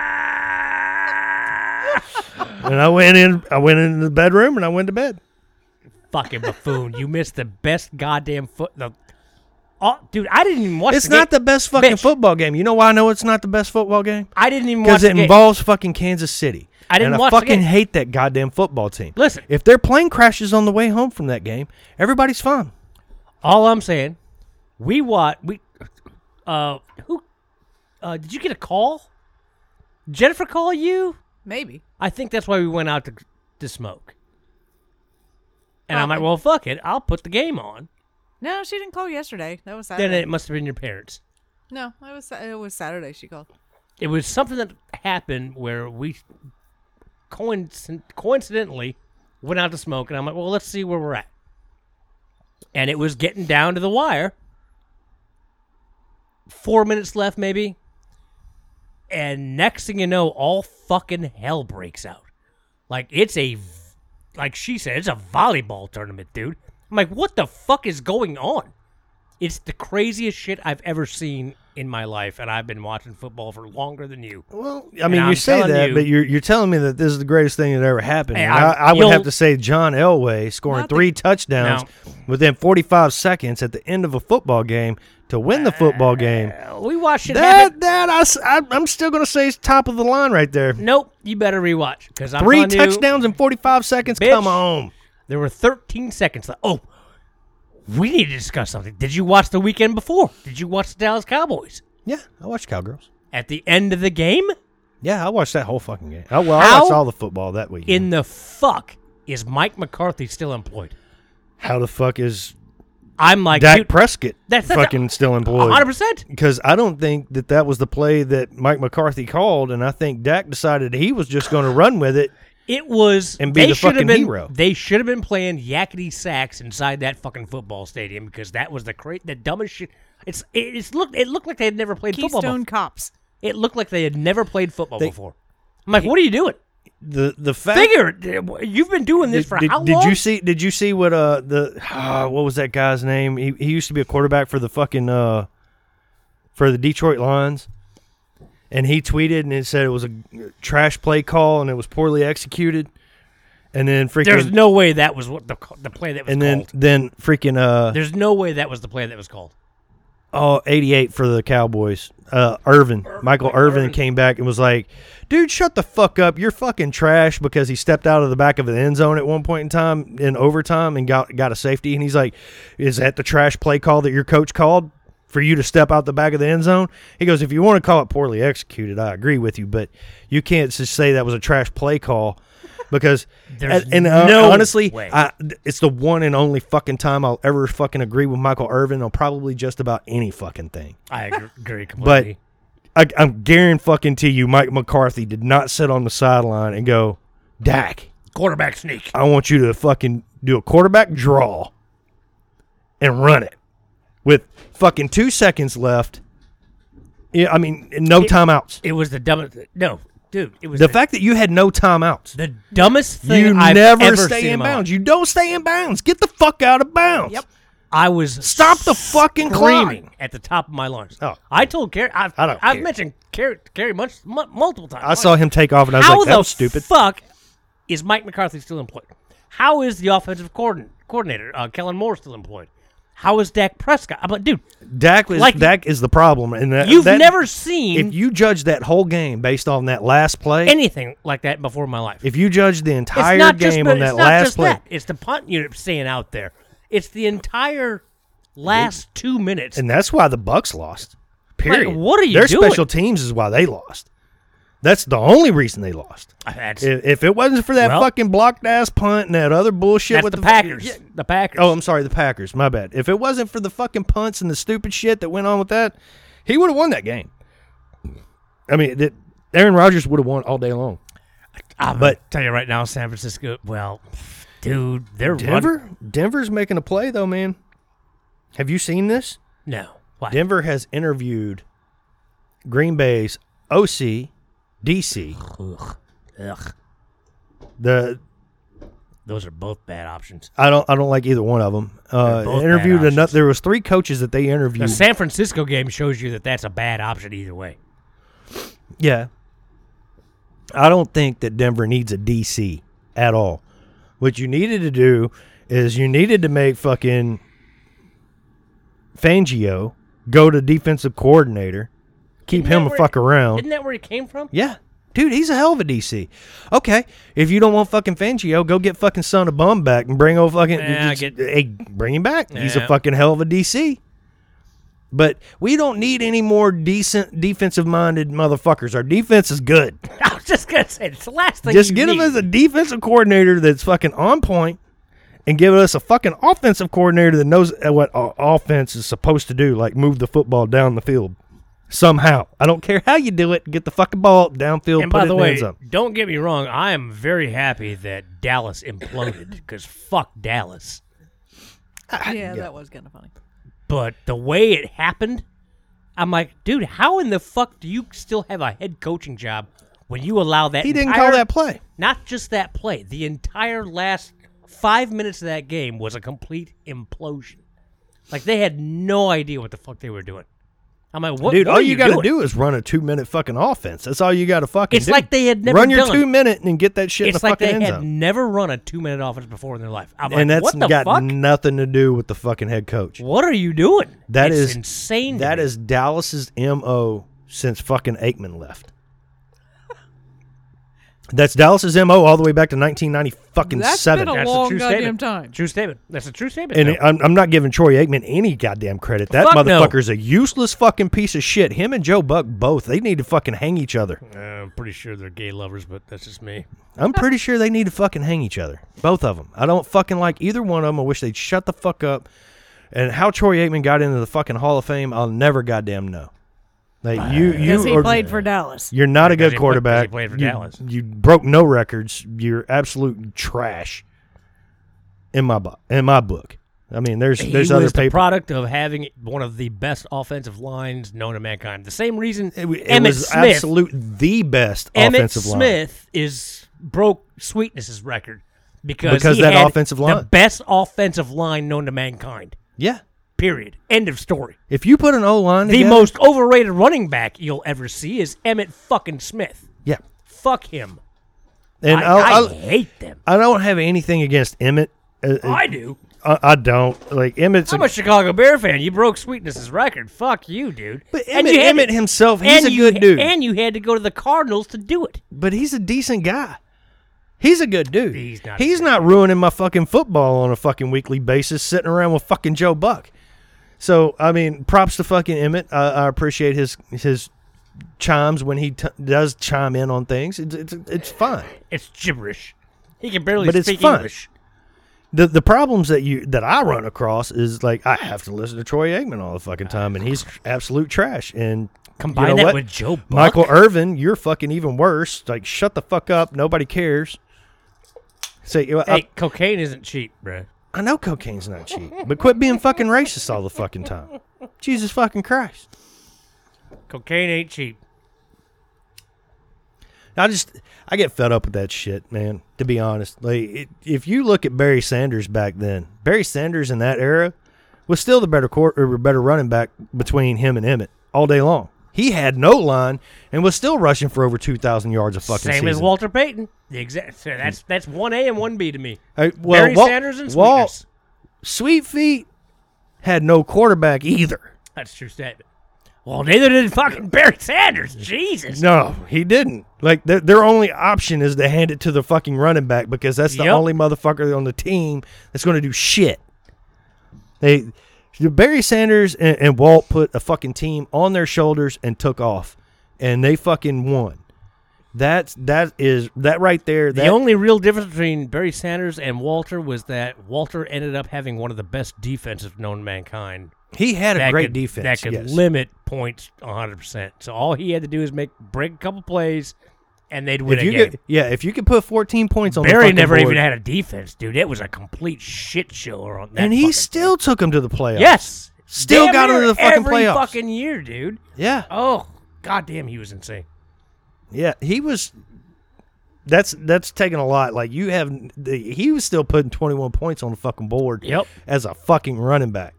And I went in. I went into the bedroom and I went to bed. Fucking buffoon. You missed the best goddamn foot. The, oh, dude, I didn't even watch It's the not game. the best fucking Bitch. football game. You know why I know it's not the best football game? I didn't even watch Because the it game. involves fucking Kansas City. I didn't and watch I the fucking game. hate that goddamn football team. Listen. If their plane crashes on the way home from that game, everybody's fine. All I'm saying, we watch. We, uh, who, uh, did you get a call? Jennifer call you? Maybe. I think that's why we went out to to smoke. And I'm like, Probably. well, fuck it. I'll put the game on. No, she didn't call yesterday. That was Saturday. Then it must have been your parents. No, it was it was Saturday. She called. It was something that happened where we coinc- coincidentally went out to smoke, and I'm like, well, let's see where we're at. And it was getting down to the wire. Four minutes left, maybe. And next thing you know, all fucking hell breaks out. Like, it's a, like she said, it's a volleyball tournament, dude. I'm like, what the fuck is going on? It's the craziest shit I've ever seen in my life, and I've been watching football for longer than you. Well, I mean, I'm you say telling that, you- but you're you're telling me that this is the greatest thing that ever happened. Hey, And I- I, I would you'll- have to say John Elway scoring Not the- three touchdowns within forty-five seconds at the end of a football game to win the football game. Uh, we watched it happen. That that I, s- I, am still going to say it's top of the line right there. Nope, you better rewatch because I'm Three telling you, touchdowns in forty-five seconds. Bitch. Come on. there were thirteen seconds left. Oh, we need to discuss something. Did you watch the weekend before? Did you watch the Dallas Cowboys? Yeah, I watched Cowgirls. At the end of the game, Yeah, I watched that whole fucking game. I, well, I How watched all the football that week. in the fuck is Mike McCarthy still employed? How the fuck is I'm like, Dak dude, Prescott that's- that's- fucking still employed? one hundred percent. Because I don't think that that was the play that Mike McCarthy called, and I think Dak decided he was just going to run with it It was And be they the should have fucking been, hero. They should have been playing yakety sax inside that fucking football stadium because that was the cra- the dumbest shit. It's it, it's looked it looked like they had never played football Keystone before. Cops. It looked like they had never played football They- before. I'm like, what are you doing? The the fact Figure you've been doing this did, for did, how did long? you see did you see what uh the uh, what was that guy's name? He he used to be a quarterback for the fucking uh for the Detroit Lions. And he tweeted and it said it was a trash play call and it was poorly executed. And then freaking There's no way that was what the the play that was and then called. then freaking uh There's no way that was the play that was called. oh eighty-eight for the Cowboys. Uh Irvin, Michael Irvin came back and was like, "Dude, shut the fuck up. You're fucking trash," because he stepped out of the back of the end zone at one point in time in overtime and got got a safety and he's like, "Is that the trash play call that your coach called for you to step out the back of the end zone?" He goes, "If you want to call it poorly executed, I agree with you, but you can't just say that was a trash play call." Because, There's and, and uh, no honestly, way. I, it's the one and only fucking time I'll ever fucking agree with Michael Irvin on probably just about any fucking thing. I agree, agree But completely. I, I'm guaranteeing to you, Mike McCarthy did not sit on the sideline and go, "Dak, Quarterback sneak. I want you to fucking do a quarterback draw and run it with fucking two seconds left." Yeah, I mean, no It- timeouts. It was the dumbest. No, dude, it was The the, fact that you had no timeouts. the dumbest thing You I've never ever stay seen in my bounds. life. You don't stay in bounds. Get the fuck out of bounds. Yep. I was Stop the fucking clock. screaming at the top of my lungs. Oh. I told Carrie. I've, I don't I've care. mentioned Carrie, Carrie much, mu- multiple times. I saw him take off, and I was How like, the "That was stupid." fuck is Mike McCarthy still employed? How is the offensive coordin- coordinator uh, Kellen Moore still employed? How is Dak Prescott? I'm like, dude, Dak is Like- Dak is the problem, and that, you've that- never seen If you judge that whole game based on that last play, anything like that before in my life. if you judge the It's entire not just game the- on that it's not last just play, that. It's the punt unit staying out there. It's the entire last two minutes. and that's why the Bucks lost. Period. what are you Their doing? special teams is why they lost. That's the only reason they lost. That's, If, if it wasn't for that Well- fucking blocked ass punt and that other bullshit that's with the, the, Packers. Yeah. The Packers. Oh, I'm sorry, the Packers. My bad. If it wasn't for the fucking punts and the stupid shit that went on with that, he would have won that game. I mean, it, Aaron Rodgers would have won all day long. I'm but- gonna tell you right now, San Francisco. Well, dude, they're run- Denver, Denver's making a play though, man. Have you seen this? No, what? Denver has interviewed Green Bay's O C, D C. Ugh. Ugh. The Those are both bad options. I don't I don't like either one of them. Uh, They're both interviewed bad enough. options. There was three coaches that they interviewed. The San Francisco game shows you that that's a bad option either way. Yeah. I don't think that Denver needs a D C at all. What you needed to do is you needed to make fucking Fangio go to defensive coordinator, keep Isn't him that a where- fuck around. Isn't that where he came from? Yeah. Dude, he's a hell of a D C. Okay, if you don't want fucking Fangio, go get fucking Son of Bum back and bring old fucking Yeah, I just- get- hey, bring him back. He's a Yeah. fucking hell of a D C. But we don't need any more decent defensive-minded motherfuckers. Our defense is good. I was just gonna say it's the last thing. Just you get him need. as a defensive coordinator that's fucking on point, and give us a fucking offensive coordinator that knows what o- offense is supposed to do, like move the football down the field somehow. I don't care how you do it. Get the fucking ball downfield. And put by it the in the way, end zone. don't get me wrong. I am very happy that Dallas imploded because fuck Dallas. Yeah, that was kind of funny. But the way it happened, I'm like, dude, how in the fuck do you still have a head coaching job when you allow that? He didn't entire- call that play. Not just that play. The entire last five minutes of that game was a complete implosion. Like they had no idea what the fuck they were doing. I'm like, what? Dude, what all are you, you got to doing? do is run a two-minute fucking offense. That's all you got to fucking It's do. like they had never Run your done- two-minute and get that shit in It's the like fucking they end had zone. never run a two-minute offense before in their life. I'm And like, that's what the got fuck? nothing to do with the fucking head coach. What are you doing? That it's is insane. to That me. is Dallas's M O since fucking Aikman left. That's Dallas's M O all the way back to nineteen ninety fucking That's seven. been a That's long a true goddamn statement. time. True statement. That's a true statement. And Bill. I'm, I'm not giving Troy Aikman any goddamn credit. That Fuck no. motherfucker's a useless fucking piece of shit. Him and Joe Buck both. They need to fucking hang each other. Uh, I'm pretty sure they're gay lovers, but that's just me. I'm pretty sure they need to fucking hang each other. Both of them. I don't fucking like either one of them. I wish they'd shut the fuck up. And how Troy Aikman got into the fucking Hall of Fame, I'll never goddamn know. Like you, Because you he are, played for Dallas. you're not a Because good he played- quarterback. because he played for you, Dallas. you broke no records. You're absolute trash. In my bu- in my book, I mean, there's He there's was other the people. product of having one of the best offensive lines known to mankind. The same reason It, w- it Emmitt was Smith, absolute the best Emmitt offensive line. Smith is broke Sweetness's record because Because he that had offensive the line. best offensive line known to mankind. Yeah, Period. End of story. if you put an O line, The most overrated running back you'll ever see is Emmitt fucking Smith. yeah, Fuck him. and I, I'll, I I'll, hate them. I don't have anything against Emmett. Uh, uh, I do. I, I don't like Emmett's. I'm a, a Chicago Bear fan. You broke Sweetness's record. Fuck you, dude. But And Emmitt, you had Emmitt to- himself, he's and a you- good dude. And you had to go to the Cardinals to do it. but he's a decent guy. He's a good dude. He's not He's good. not ruining my fucking football on a fucking weekly basis, sitting around with fucking Joe Buck. So I mean, props to fucking Emmett. I, I appreciate his his chimes when he t- does chime in on things. It's it's, it's fine. It's gibberish. He can barely But it's speak fun. English. The the problems that you that I run across is like I have to listen to Troy Aikman all the fucking time, and he's absolute trash. And Combine you know that what? with Joe Buck. Michael Irvin, you're fucking even worse. Like, shut the fuck up. Nobody cares. Say, I, Hey, cocaine isn't cheap, bro. I know cocaine's not cheap, but quit being fucking racist all the fucking time. Jesus fucking Christ. Cocaine ain't cheap. I just, I get fed up with that shit, man, to be honest. Like, it, if you look at Barry Sanders back then, Barry Sanders in that era was still the better court, or better running back between him and Emmett all day long. He had no line and was still rushing for over two thousand yards a fucking Same season. as Walter Payton. The exact. so That's that's one A and one B to me. Uh, well, Barry Walt- Sanders and Walt- Sweetness. Sweet Feet had no quarterback either. That's a true statement. Well, neither did fucking Barry Sanders. Jesus. No, he didn't. Like, their, their only option is to hand it to the fucking running back because that's the Yep. only motherfucker on the team that's going to do shit. They, Barry Sanders and, and Walt put a fucking team on their shoulders and took off, and they fucking won. That's that is that right there. The That only real difference between Barry Sanders and Walter was that Walter ended up having one of the best defenses known to mankind. he had a that great could, defense. that could yes. limit points one hundred percent. So all he had to do is make break a couple plays, and they'd win If a you game. could, yeah, if you could put fourteen points on the Barry fucking never board, even had a defense, dude. It was a complete shit show on that. and he fucking still took him to the playoffs. thing. yes, Still Damn got him near to the fucking every playoffs. fucking year, dude. yeah, Oh, goddamn, he was insane. yeah, he was. That's that's taking a lot. Like you have, the, he was still putting twenty-one points on the fucking board. Yep. As a fucking running back,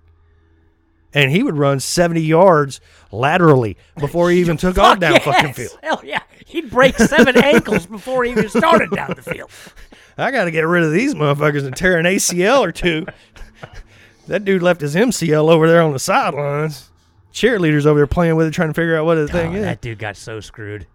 and he would run seventy yards laterally before he even took off Fuck down yes. fucking field. Hell yeah, he'd break seven ankles before he even started down the field. I got to get rid of these motherfuckers and tear an A C L or two. That dude left his M C L over there on the sidelines. Cheerleaders over there playing with it, trying to figure out what the thing Oh, is. that dude got so screwed.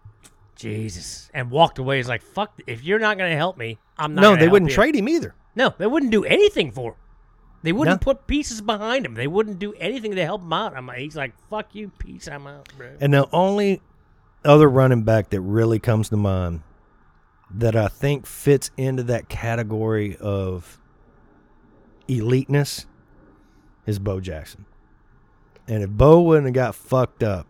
Jesus, and walked away. He's like, "Fuck! If you're not gonna help me, I'm not." No, gonna they help wouldn't you." trade him either. No, they wouldn't do anything for him. They wouldn't No. put pieces behind him. They wouldn't do anything to help him out. I'm like, he's like, "Fuck you, peace. I'm out, bro." And the only other running back that really comes to mind that I think fits into that category of eliteness is Bo Jackson. And if Bo wouldn't have got fucked up,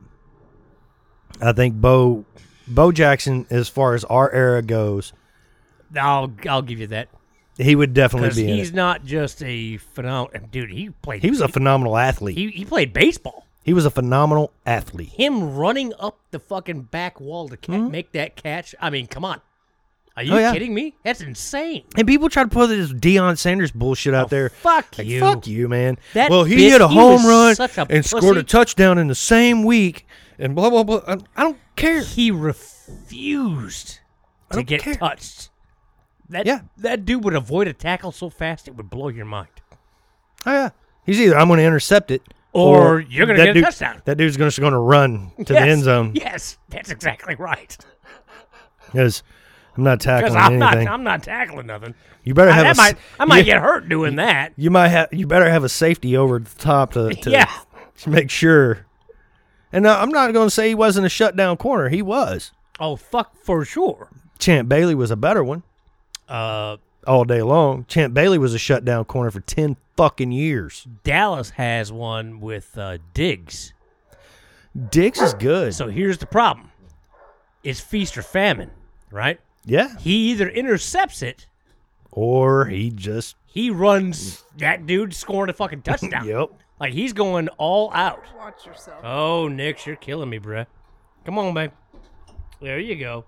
I think Bo Bo Jackson, as far as our era goes, I'll I'll give you that he would definitely because be in he's it. not just a phenomenal dude. He played. He was a phenomenal athlete. he he played baseball. He was a phenomenal athlete. Him running up the fucking back wall to ca- make that catch. I mean, come on. Are you Oh, yeah. kidding me? That's insane. And people try to put this Deion Sanders bullshit out Oh, there. fuck Like, you. fuck you, man. That well, he bitch, hit a he home was run such a and scored a pussy. touchdown in the same week, and blah blah blah. I, I don't care. He refused I to don't get care. touched. That Yeah. that dude would avoid a tackle so fast it would blow your mind. Oh yeah, he's either I'm going to intercept it, Or you're gonna that get a dude- touchdown. That dude's just going to run to Yes. the end zone Yes, that's exactly right. because I'm not Because tackling I'm not anything. I'm not tackling nothing. you better I, have that a s- might I might you, get hurt doing that. You might have. You better have a safety over the top to, to, Yeah. to make sure. And uh, I'm not going to say he wasn't a shutdown corner. He was. Oh fuck for sure. Champ Bailey was a better one. Uh, All day long. Champ Bailey was a shutdown corner for ten fucking years. Dallas has one with uh, Diggs. Diggs is good. So here's the problem. It's feast or famine, right? Yeah. He either intercepts it, Or he just. he runs that dude scoring a fucking touchdown. Yep. Like, he's going all out. Watch yourself. Oh, Nix, you're killing me, bruh. Come on, babe. There you go.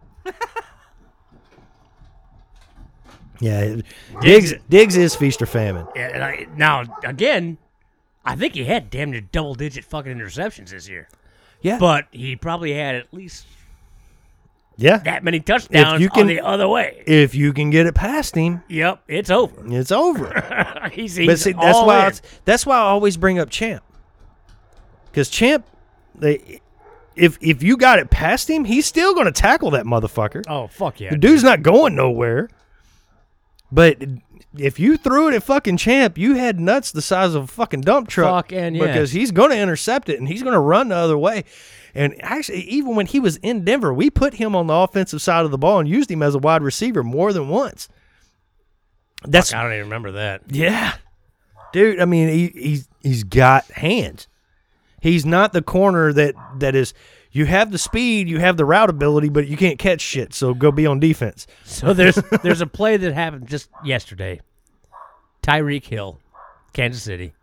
Yeah. Diggs, Diggs is feast or famine. Yeah, and I, now, again, I think he had damn near double-digit fucking interceptions this year. Yeah. But he probably had at least yeah. that many touchdowns you on can- the other way. If you can get it past him, Yep, it's over. it's over. he's he's But see, that's all why in. it's, that's why I always bring up Champ. Because Champ, they, if if you got it past him, he's still going to tackle that motherfucker. Oh, fuck yeah. The dude's not going nowhere. But if you threw it at fucking Champ, you had nuts the size of a fucking dump truck. Fuck and yes. Because he's going to intercept it and he's going to run the other way. And actually, even when he was in Denver, we put him on the offensive side of the ball and used him as a wide receiver more than once. That's Fuck, I don't even remember that. yeah, dude. I mean, he, he's he's got hands. He's not the corner that that is. You have the speed, you have the route ability, but you can't catch shit. So go be on defense. So there's there's a play that happened just yesterday. Tyreek Hill, Kansas City,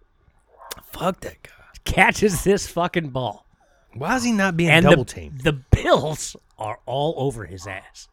Fuck that guy. catches this fucking ball. Why is he not being And double the, teamed? the Bills are all over his ass.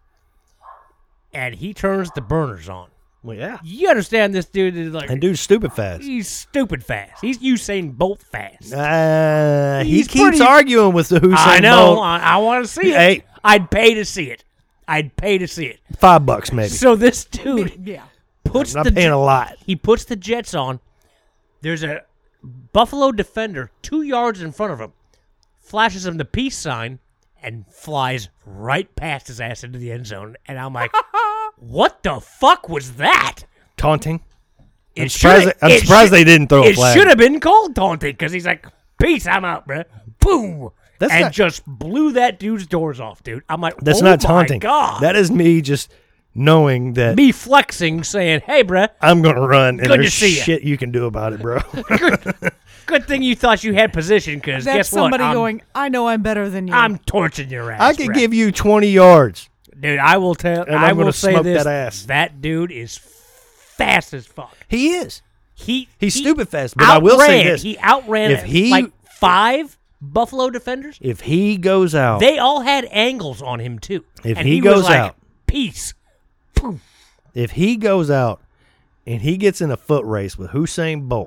And he turns the burners on. Well, yeah. You understand this dude is like, And dude's stupid fast. he's stupid fast. He's Usain Bolt fast. Uh, he He's keeps pretty- arguing with the Usain I know. Bolt. I, I want to see it. Hey. I'd pay to see it. I'd pay to see it. Five bucks maybe. So this dude Yeah. puts I'm not the paying a lot. he puts the Jets on. There's a Buffalo defender two yards in front of him, flashes him the peace sign, and flies right past his ass into the end zone. And I'm like, what the fuck was that? Taunting. It I'm surprised, shoulda- I'm it surprised should- they didn't throw a It flag. should have been called taunting because he's like, peace, I'm out, bruh. Boom. That's and not- just blew that dude's doors off, dude. I'm like, That's oh not my taunting. God. That is me just knowing that me flexing, saying, hey, bruh, I'm going to run and Good to there's see ya. shit you can do about it, bro. good thing you thought you had position because That's guess what? somebody I'm, going, I know I'm better than you. I'm torching your ass. I could bruh. give you twenty yards. Dude, I will tell. And I I'm will gonna say smoke this: that ass. that dude is fast as fuck. He is. He He's he stupid fast. But I will say outran- this. He outran If he- like five Buffalo defenders. If he goes out, They all had angles on him too. If and he he goes was like, out- peace. Poof. if he goes out and he gets in a foot race with Usain Bolt,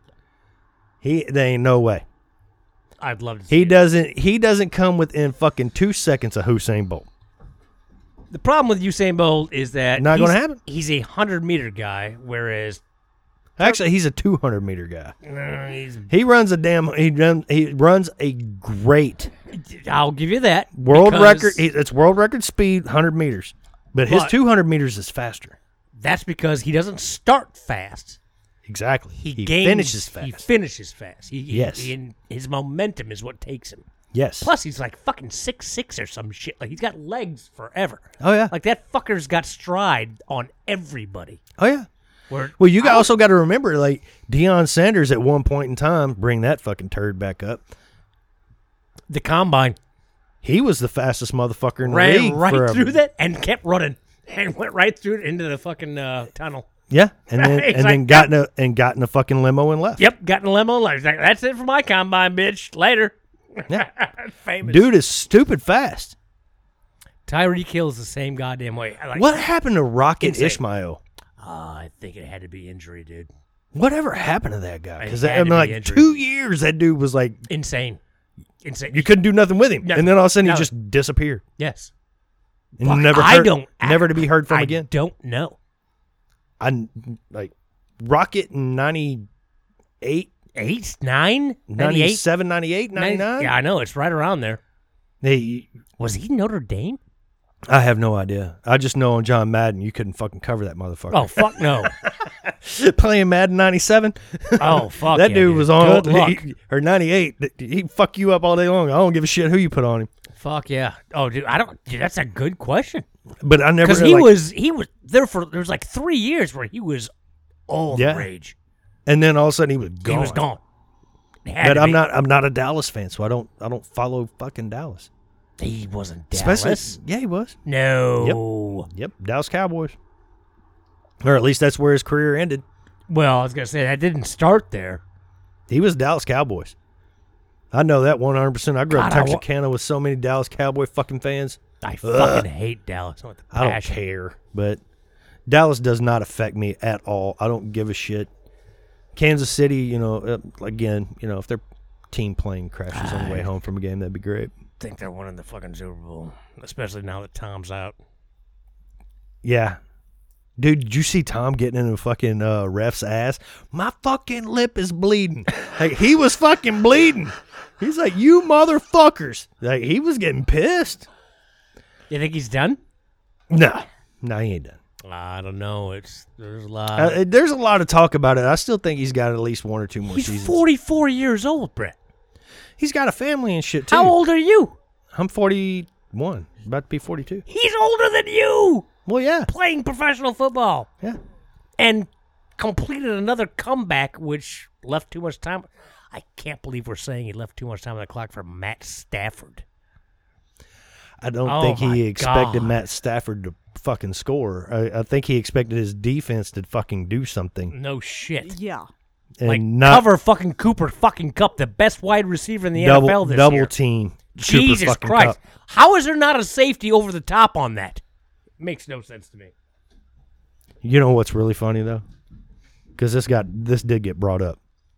he there ain't no way. I'd love to see He it. doesn't he doesn't come within fucking two seconds of Usain Bolt. The problem with Usain Bolt is that Not he's- gonna happen. He's a hundred meter guy, whereas Actually, he's a two hundred meter guy. uh, he's. He runs a damn he runs he runs a great I'll give you that world because record. he- It's world record speed, one hundred meters. But his But- two hundred meters is faster. That's because he doesn't start fast. Exactly. He, He gains, finishes fast. He finishes fast. He, he- Yes. he- and his momentum is what takes him. Yes. Plus, he's like fucking six six or some shit. Like he's got legs forever. Oh yeah. Like that fucker's got stride on everybody. Oh yeah. Where Well, you got, also got to remember, like Deion Sanders at one point in time, bring that fucking turd back up. the combine He was the fastest motherfucker in the ran league right for a- through that and kept running and went right through it into the fucking uh, tunnel. Yeah, and then Right, and like, then got in a and got in a fucking limo and left. Yep, got in a limo. Like that's it for my combine, bitch. Later. Yeah. Famous. Dude is stupid fast. Tyreek Hill's the same goddamn way. I Like, What happened to Rocket Insane. Ishmael? Uh, I think it had to be injury, dude. Whatever happened to that guy? It Because had I to mean, be like injury. two years, that dude was like Insane. Insane. you couldn't do nothing with him, No. and then all of a sudden No. he just disappeared Yes. and Fuck, never I heard, don't never to be heard from I again. don't know. I like Rocket in ninety-eight, Eight, nine, ninety-eight, ninety-seven, ninety-eight, ninety-nine. Yeah, I know. It's right around there. They, Was he Notre Dame? I have no idea. I just know on John Madden you couldn't fucking cover that motherfucker. Oh, fuck no. Playing Madden ninety-seven. Oh, fuck that yeah, dude dude. was on Good luck. he- or ninety-eight. He'd fuck you up all day long. I don't give a shit who you put on him. Fuck yeah. Oh, dude, I don't. Dude, that's a good question. But I never Because he like- was he was there for there was like three years where he was all Yeah. the rage. and then all of a sudden he was gone. He was gone. Had But to I'm be. not. I'm not a Dallas fan, so I don't. I don't follow fucking Dallas. He wasn't Dallas. Especially, yeah, he was. No. Yep, Dallas Cowboys. Or at least that's where his career ended. Well, I was gonna say that didn't start there. He was Dallas Cowboys. I know that one hundred percent. I grew up God, I in wa- Texarkana with so many Dallas Cowboy fucking fans. I fucking hate Dallas. With I don't passion. care, but Dallas does not affect me at all. I don't give a shit. Kansas City, you know, uh, again, you know, if their team plane crashes on the way home from a game, that'd be great. Think they're winning the fucking Super Bowl, especially now that Tom's out. Yeah. Dude, did you see Tom getting in a fucking uh, ref's ass? My fucking lip is bleeding. Like, he was fucking bleeding. He's like, you motherfuckers. Like, he was getting pissed. You think he's done? No. No, he ain't done. I don't know. It's there's a lot. Uh, there's a lot of talk about it. I still think he's got at least one or two more he's seasons. forty-four years old, Brett. He's got a family and shit, too. How old are you? I'm forty-one. About to be forty-two. He's older than you. Well, yeah. Playing professional football Yeah. and completed another comeback, which left too much time. I can't believe we're saying he left too much time on the clock for Matt Stafford. I don't Oh, think my he expected God. Matt Stafford to fucking score. I, I think he expected his defense to fucking do something. No shit. Yeah. And Like not cover fucking Cooper fucking Cup, the best wide receiver in the double, N F L this double year. team. Cooper Jesus fucking Christ. Kupp. How is there not a safety over the top on that? Makes no sense to me. You know what's really funny, though? Because this got this did get brought up.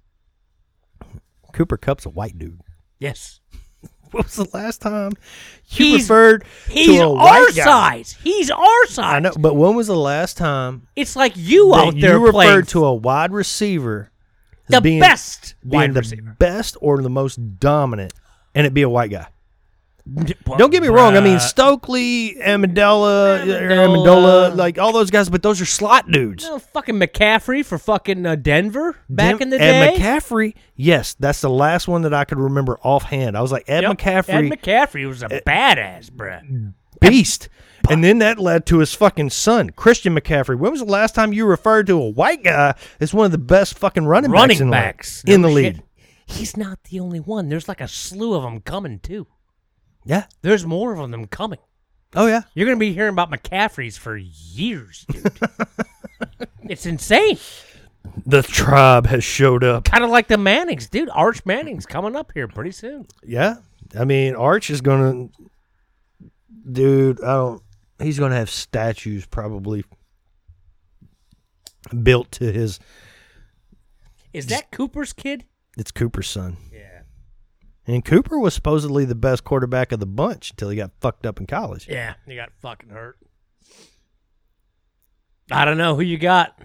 Cooper Kupp's a white dude. Yes. What was the last time you He's- referred He's to a our white guy? size. He's our size. I know, but when was the last time It's like you that out there you playing referred to a wide receiver as the being, best being wide the receiver. best or the most dominant, and it be a white guy? Well, Don't get me wrong. I mean, bruh. Stokely, Amendola, Amendola. Amendola, like all those guys, but those are slot dudes. No, fucking McCaffrey for fucking uh, Denver back Dem- in the Ed day. McCaffrey, yes, that's the last one that I could remember offhand. I was like, Ed Yep. McCaffrey, Ed McCaffrey was a badass, bruh. beast. And then that led to his fucking son, Christian McCaffrey. When was the last time you referred to a white guy as one of the best fucking running, backs Running in the backs league? In No the shit. league? He's not the only one. There's like a slew of them coming too. Yeah. There's more of them coming. Oh, yeah. You're gonna be hearing about McCaffreys for years, dude. It's insane. The tribe has showed up. Kind of like the Mannings, dude. Arch Manning's coming up here pretty soon. Yeah. I mean, Arch is going to, dude, I don't, he's going to have statues probably built to his, Is that Cooper's kid? it's Cooper's son. Yeah. And Cooper was supposedly the best quarterback of the bunch until he got fucked up in college. Yeah, he got fucking hurt. I don't know who you got.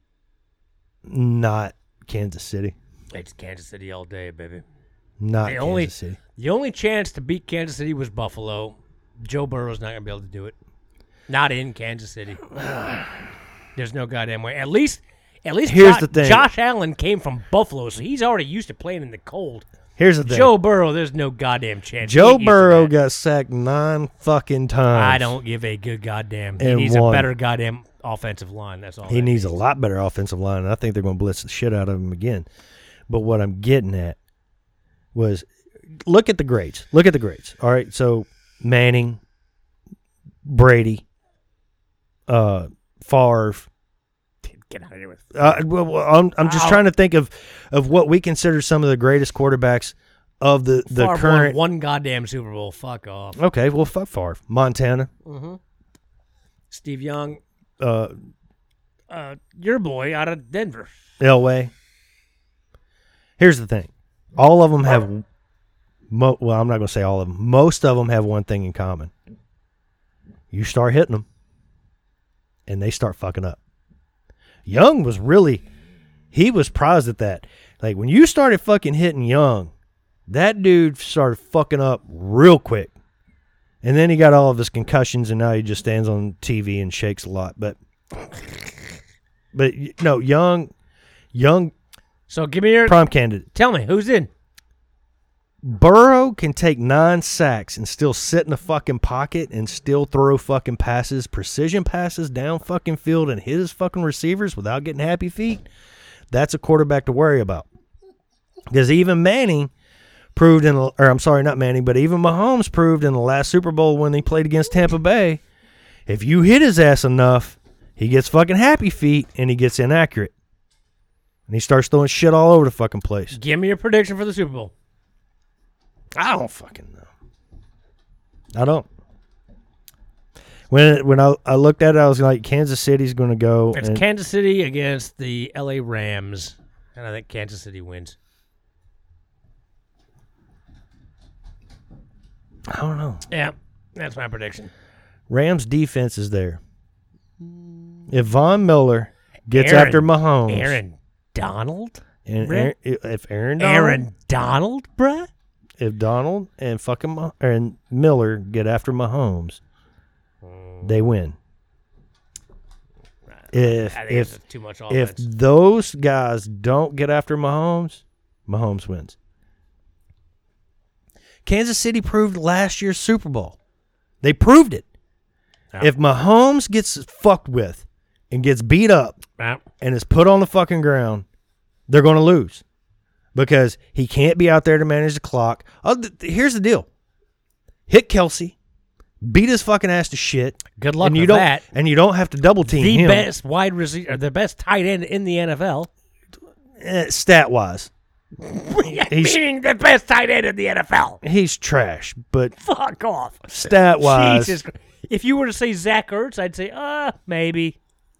Not Kansas City. It's Kansas City all day, baby. Not The Kansas only City. the only chance to beat Kansas City was Buffalo. Joe Burrow's not gonna be able to do it. Not in Kansas City. There's no goddamn way. At least, at least Here's Jo- the thing. Josh Allen came from Buffalo, so he's already used to playing in the cold. Here's the thing. Joe Burrow, there's no goddamn chance. Joe He ain't used to Burrow that. got sacked nine fucking times. I don't give a good goddamn. He And needs won. a better goddamn offensive line. That's all. He that needs a lot better offensive line, and I think they're going to blitz the shit out of him again. But what I'm getting at was look at the grades. Look at the grades. All right, so Manning, Brady, uh, Favre. Get out of here with. Uh, well, well, I'm, I'm just Ow. trying to think of, of what we consider some of the greatest quarterbacks of the, the Favre current. won one goddamn Super Bowl. Fuck off. Okay, well, fuck Favre. Montana. Steve Young, Uh, uh, your boy out of Denver. Elway. Here's the thing. All of them have, mo- well, I'm not going to say all of them. Most of them have one thing in common. You start hitting them, and they start fucking up. Young was really, he was prized at that. Like, when you started fucking hitting Young, that dude started fucking up real quick. And then he got all of his concussions, and now he just stands on T V and shakes a lot. But, but no, Young, Young, So give me your. prime candidate. Tell me who's in. Burrow can take nine sacks and still sit in the fucking pocket and still throw fucking passes, precision passes down fucking field and hit his fucking receivers without getting happy feet. That's a quarterback to worry about. Because even Manning proved in, or I'm sorry, not Manning, but even Mahomes proved in the last Super Bowl when they played against Tampa Bay, if you hit his ass enough, he gets fucking happy feet and he gets inaccurate. And he starts throwing shit all over the fucking place. Give me your prediction for the Super Bowl. I don't fucking know. I don't. When when I, I looked at it, I was like, Kansas City's going to go. It's and, Kansas City against the L A Rams, and I think Kansas City wins. I don't know. Yeah, that's my prediction. Rams defense is there. If Von Miller gets Aaron, after Mahomes. Aaron Donald? And bruh? Aaron, if Aaron Donald, Aaron Donald, bruh? if Donald and fucking Mah- and Miller get after Mahomes, they win. If I think if it's too much if offense. those guys don't get after Mahomes, Mahomes wins. Kansas City proved last year's Super Bowl. They proved it. Yeah. If Mahomes gets fucked with and gets beat up Yeah. and is put on the fucking ground, they're going to lose because he can't be out there to manage the clock. Oh, th- th- here's the deal. Hit Kelsey, beat his fucking ass to shit. Good luck and you with don't, that. And you don't have to double team The him. best wide receiver, the best tight end in the N F L. Eh, stat-wise. He's- Meaning the best tight end in the N F L. He's trash, but Fuck off. stat-wise, Jesus. Christ. If you were to say Zach Ertz, I'd say, uh, maybe.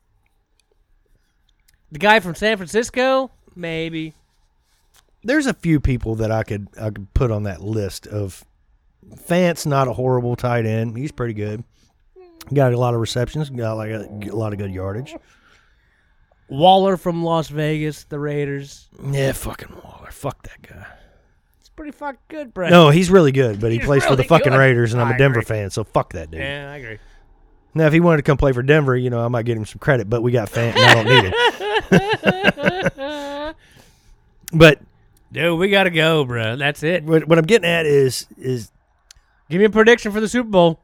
The guy from San Francisco, maybe. there's a few people that I could I could put on that list of. Fant's not a horrible tight end. He's pretty good. Got a lot of receptions. Got like a, a lot of good yardage. Waller from Las Vegas, the Raiders. Yeah, fucking Waller. Fuck that guy. It's pretty fucking good, Brett. No, he's really good, but he He's plays for the really fucking good. Raiders, and I'm I a Denver agree. fan, so fuck that dude. Yeah, I agree. Now, if he wanted to come play for Denver, you know, I might get him some credit, but we got Fant, and I don't need it. But Dude, we got to go, bro. That's it. what, what I'm getting at is is Give me a prediction for the Super Bowl.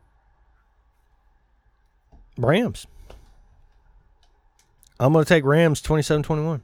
Rams. I'm going to take Rams twenty-seven twenty-one.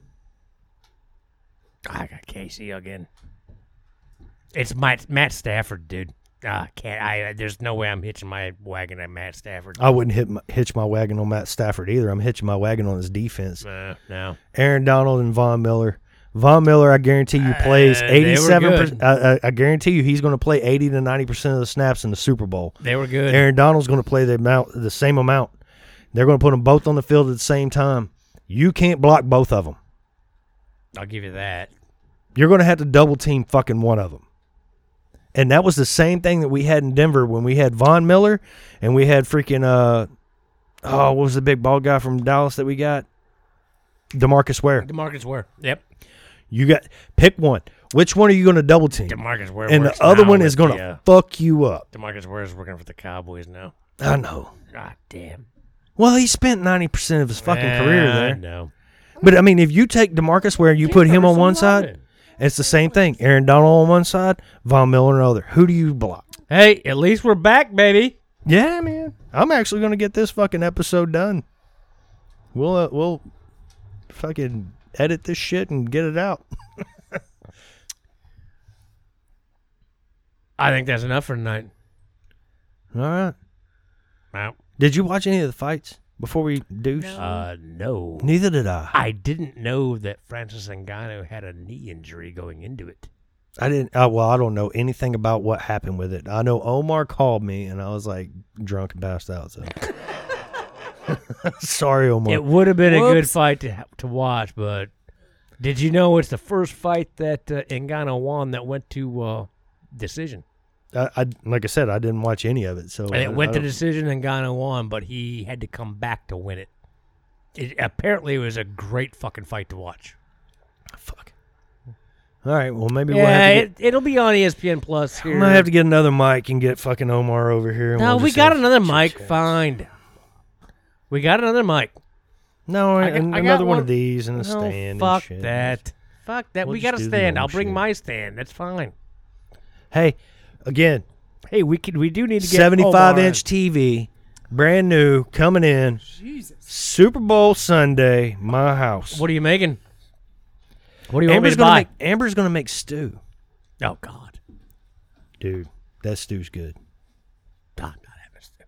I got K C again. It's Matt, Matt Stafford, dude. Ah, can't I? There's no way I'm hitching my wagon at Matt Stafford. I wouldn't hit my, hitch my wagon on Matt Stafford either. I'm hitching my wagon on his defense. Uh, no. Aaron Donald and Von Miller. Von Miller, I guarantee you, plays Uh, they were eighty-seven good. percent. I, I, I guarantee you he's going to play eighty to ninety percent of the snaps in the Super Bowl. They were good. Aaron Donald's going to play the amount, the same amount. They're going to put them both on the field at the same time. You can't block both of them. I'll give you that. You're going to have to double team fucking one of them. And that was the same thing that we had in Denver when we had Von Miller and we had freaking, uh, oh, what was the big bald guy from Dallas that we got? DeMarcus Ware. DeMarcus Ware. Yep. You got, pick one. Which one are you going to double team? DeMarcus Ware. And the works other now one is with going the, to uh, fuck you up. DeMarcus Ware is working for the Cowboys now. I know. God damn. Well, he spent ninety percent of his fucking career there. No. But, I mean, if you take DeMarcus Ware and you put him on one side, it's the same thing. Aaron Donald on one side, Von Miller on the other. Who do you block? Hey, at least we're back, baby. Yeah, man. I'm actually going to get this fucking episode done. We'll uh, we'll fucking edit this shit and get it out. I think that's enough for tonight. All right. Wow. Did you watch any of the fights before we douche? No. Uh, no. Neither did I. I didn't know that Francis Ngannou had a knee injury going into it. I didn't. Uh, well, I don't know anything about what happened with it. I know Omar called me, and I was like drunk and passed out. So sorry, Omar. It would have been a good Whoops. fight to ha- to watch, but did you know it's the first fight that uh, Ngannou won that went to uh, decision? I, I like I said, I didn't watch any of it. So And I- it went I to don't- decision and Ngannou won, but he had to come back to win it. It apparently it was a great fucking fight to watch. Fuck. All right. Well, maybe we'll Yeah, have to get, it, it'll be on E S P N Plus here. I'm gonna have to get another mic and get fucking Omar over here. and No, we'll we just got have another chit mic. chat. Fine. We got another mic. No, I got- an- I got another one one- of these and a No, stand. fuck and shit. that. Fuck that. We'll we just got a do the stand. normal I'll bring shit. my stand. That's fine. Hey, again, Hey, we could. We do need to get seventy-five Omar inch T V, brand new, coming in. Jesus. Super Bowl Sunday, my house. What are you making? What do you want Amber's me to gonna buy? make Amber's gonna make stew. Oh God, Dude, that stew's good. I'm not having stew.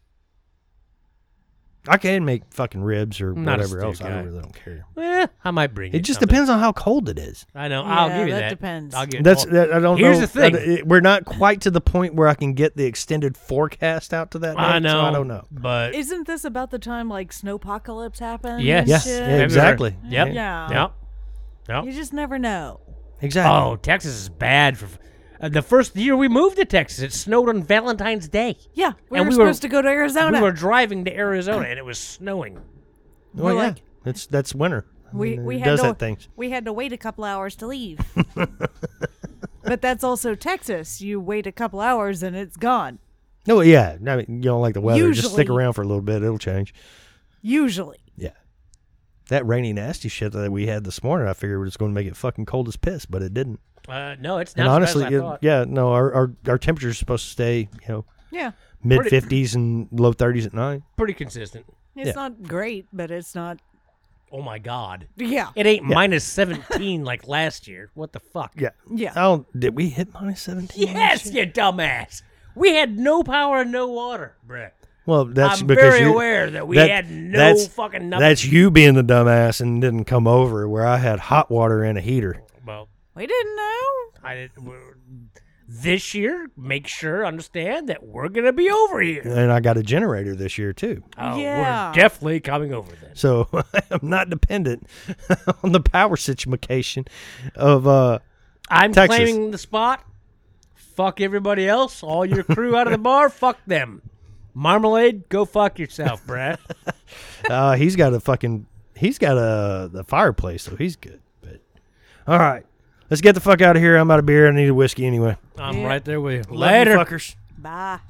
I can make fucking ribs or I'm not a whatever stew else. I guy. don't really don't care. Eh, I might bring. It just something. depends on how cold it is. I know. Yeah, I'll give you that that. depends. I'll give. That's oh, that, I don't Here's know. the thing. I- it- we're not quite to the point where I can get the extended forecast out to that. I date, know. So I don't know. But Isn't this about the time like snowpocalypse happened? yes, and Yes, shit? yeah, exactly. Yep. Yeah. Yep. Yep. You just never know. Exactly. Oh, Texas is bad for. Uh, the first year we moved to Texas, it snowed on Valentine's Day. Yeah, we And were we were- supposed to go to Arizona. We were driving to Arizona and it was snowing. well, we're yeah. like- It's that's winter. I we mean, we it had does to that things. we had to wait a couple hours to leave. But that's also Texas. You wait a couple hours and it's gone. No, yeah. I mean, you don't like the weather. Just stick Usually- around for a little bit. It'll change. Usually. Yeah. That rainy, nasty shit that we had this morning, I figured was going to make it fucking cold as piss, but it didn't. Uh, no, it's And not honestly, as bad as I it- thought. yeah, no, our, our our temperature is supposed to stay, you know, Yeah. mid fifties and low thirties at night. Pretty consistent. It's Yeah. not great, but it's not. Oh my God. Yeah. It ain't minus seventeen like last year. What the fuck? Yeah. Yeah. Oh, did we hit minus seventeen? Yes, you dumbass. We had no power and no water, Brett. Well, that's I'm because very you're- aware that we that- had no that's- fucking nothing. That's you being the dumbass and didn't come over where I had hot water and a heater. well, We didn't know. I did, we're- this year. Make sure understand that we're gonna be over here. And I got a generator this year, too. Oh, Yeah. we're definitely coming over then. So I'm not dependent on the power situation of uh I'm Texas. claiming the spot. Fuck everybody else. All your crew out of the bar. Fuck them. Marmalade, go fuck yourself, Brad. uh he's got a fucking he's got a the fireplace, so he's good. But all right. Let's get the fuck out of here. I'm out of beer. I need a whiskey anyway. I'm Yeah. right there with you. Love you Later. fuckers. Bye.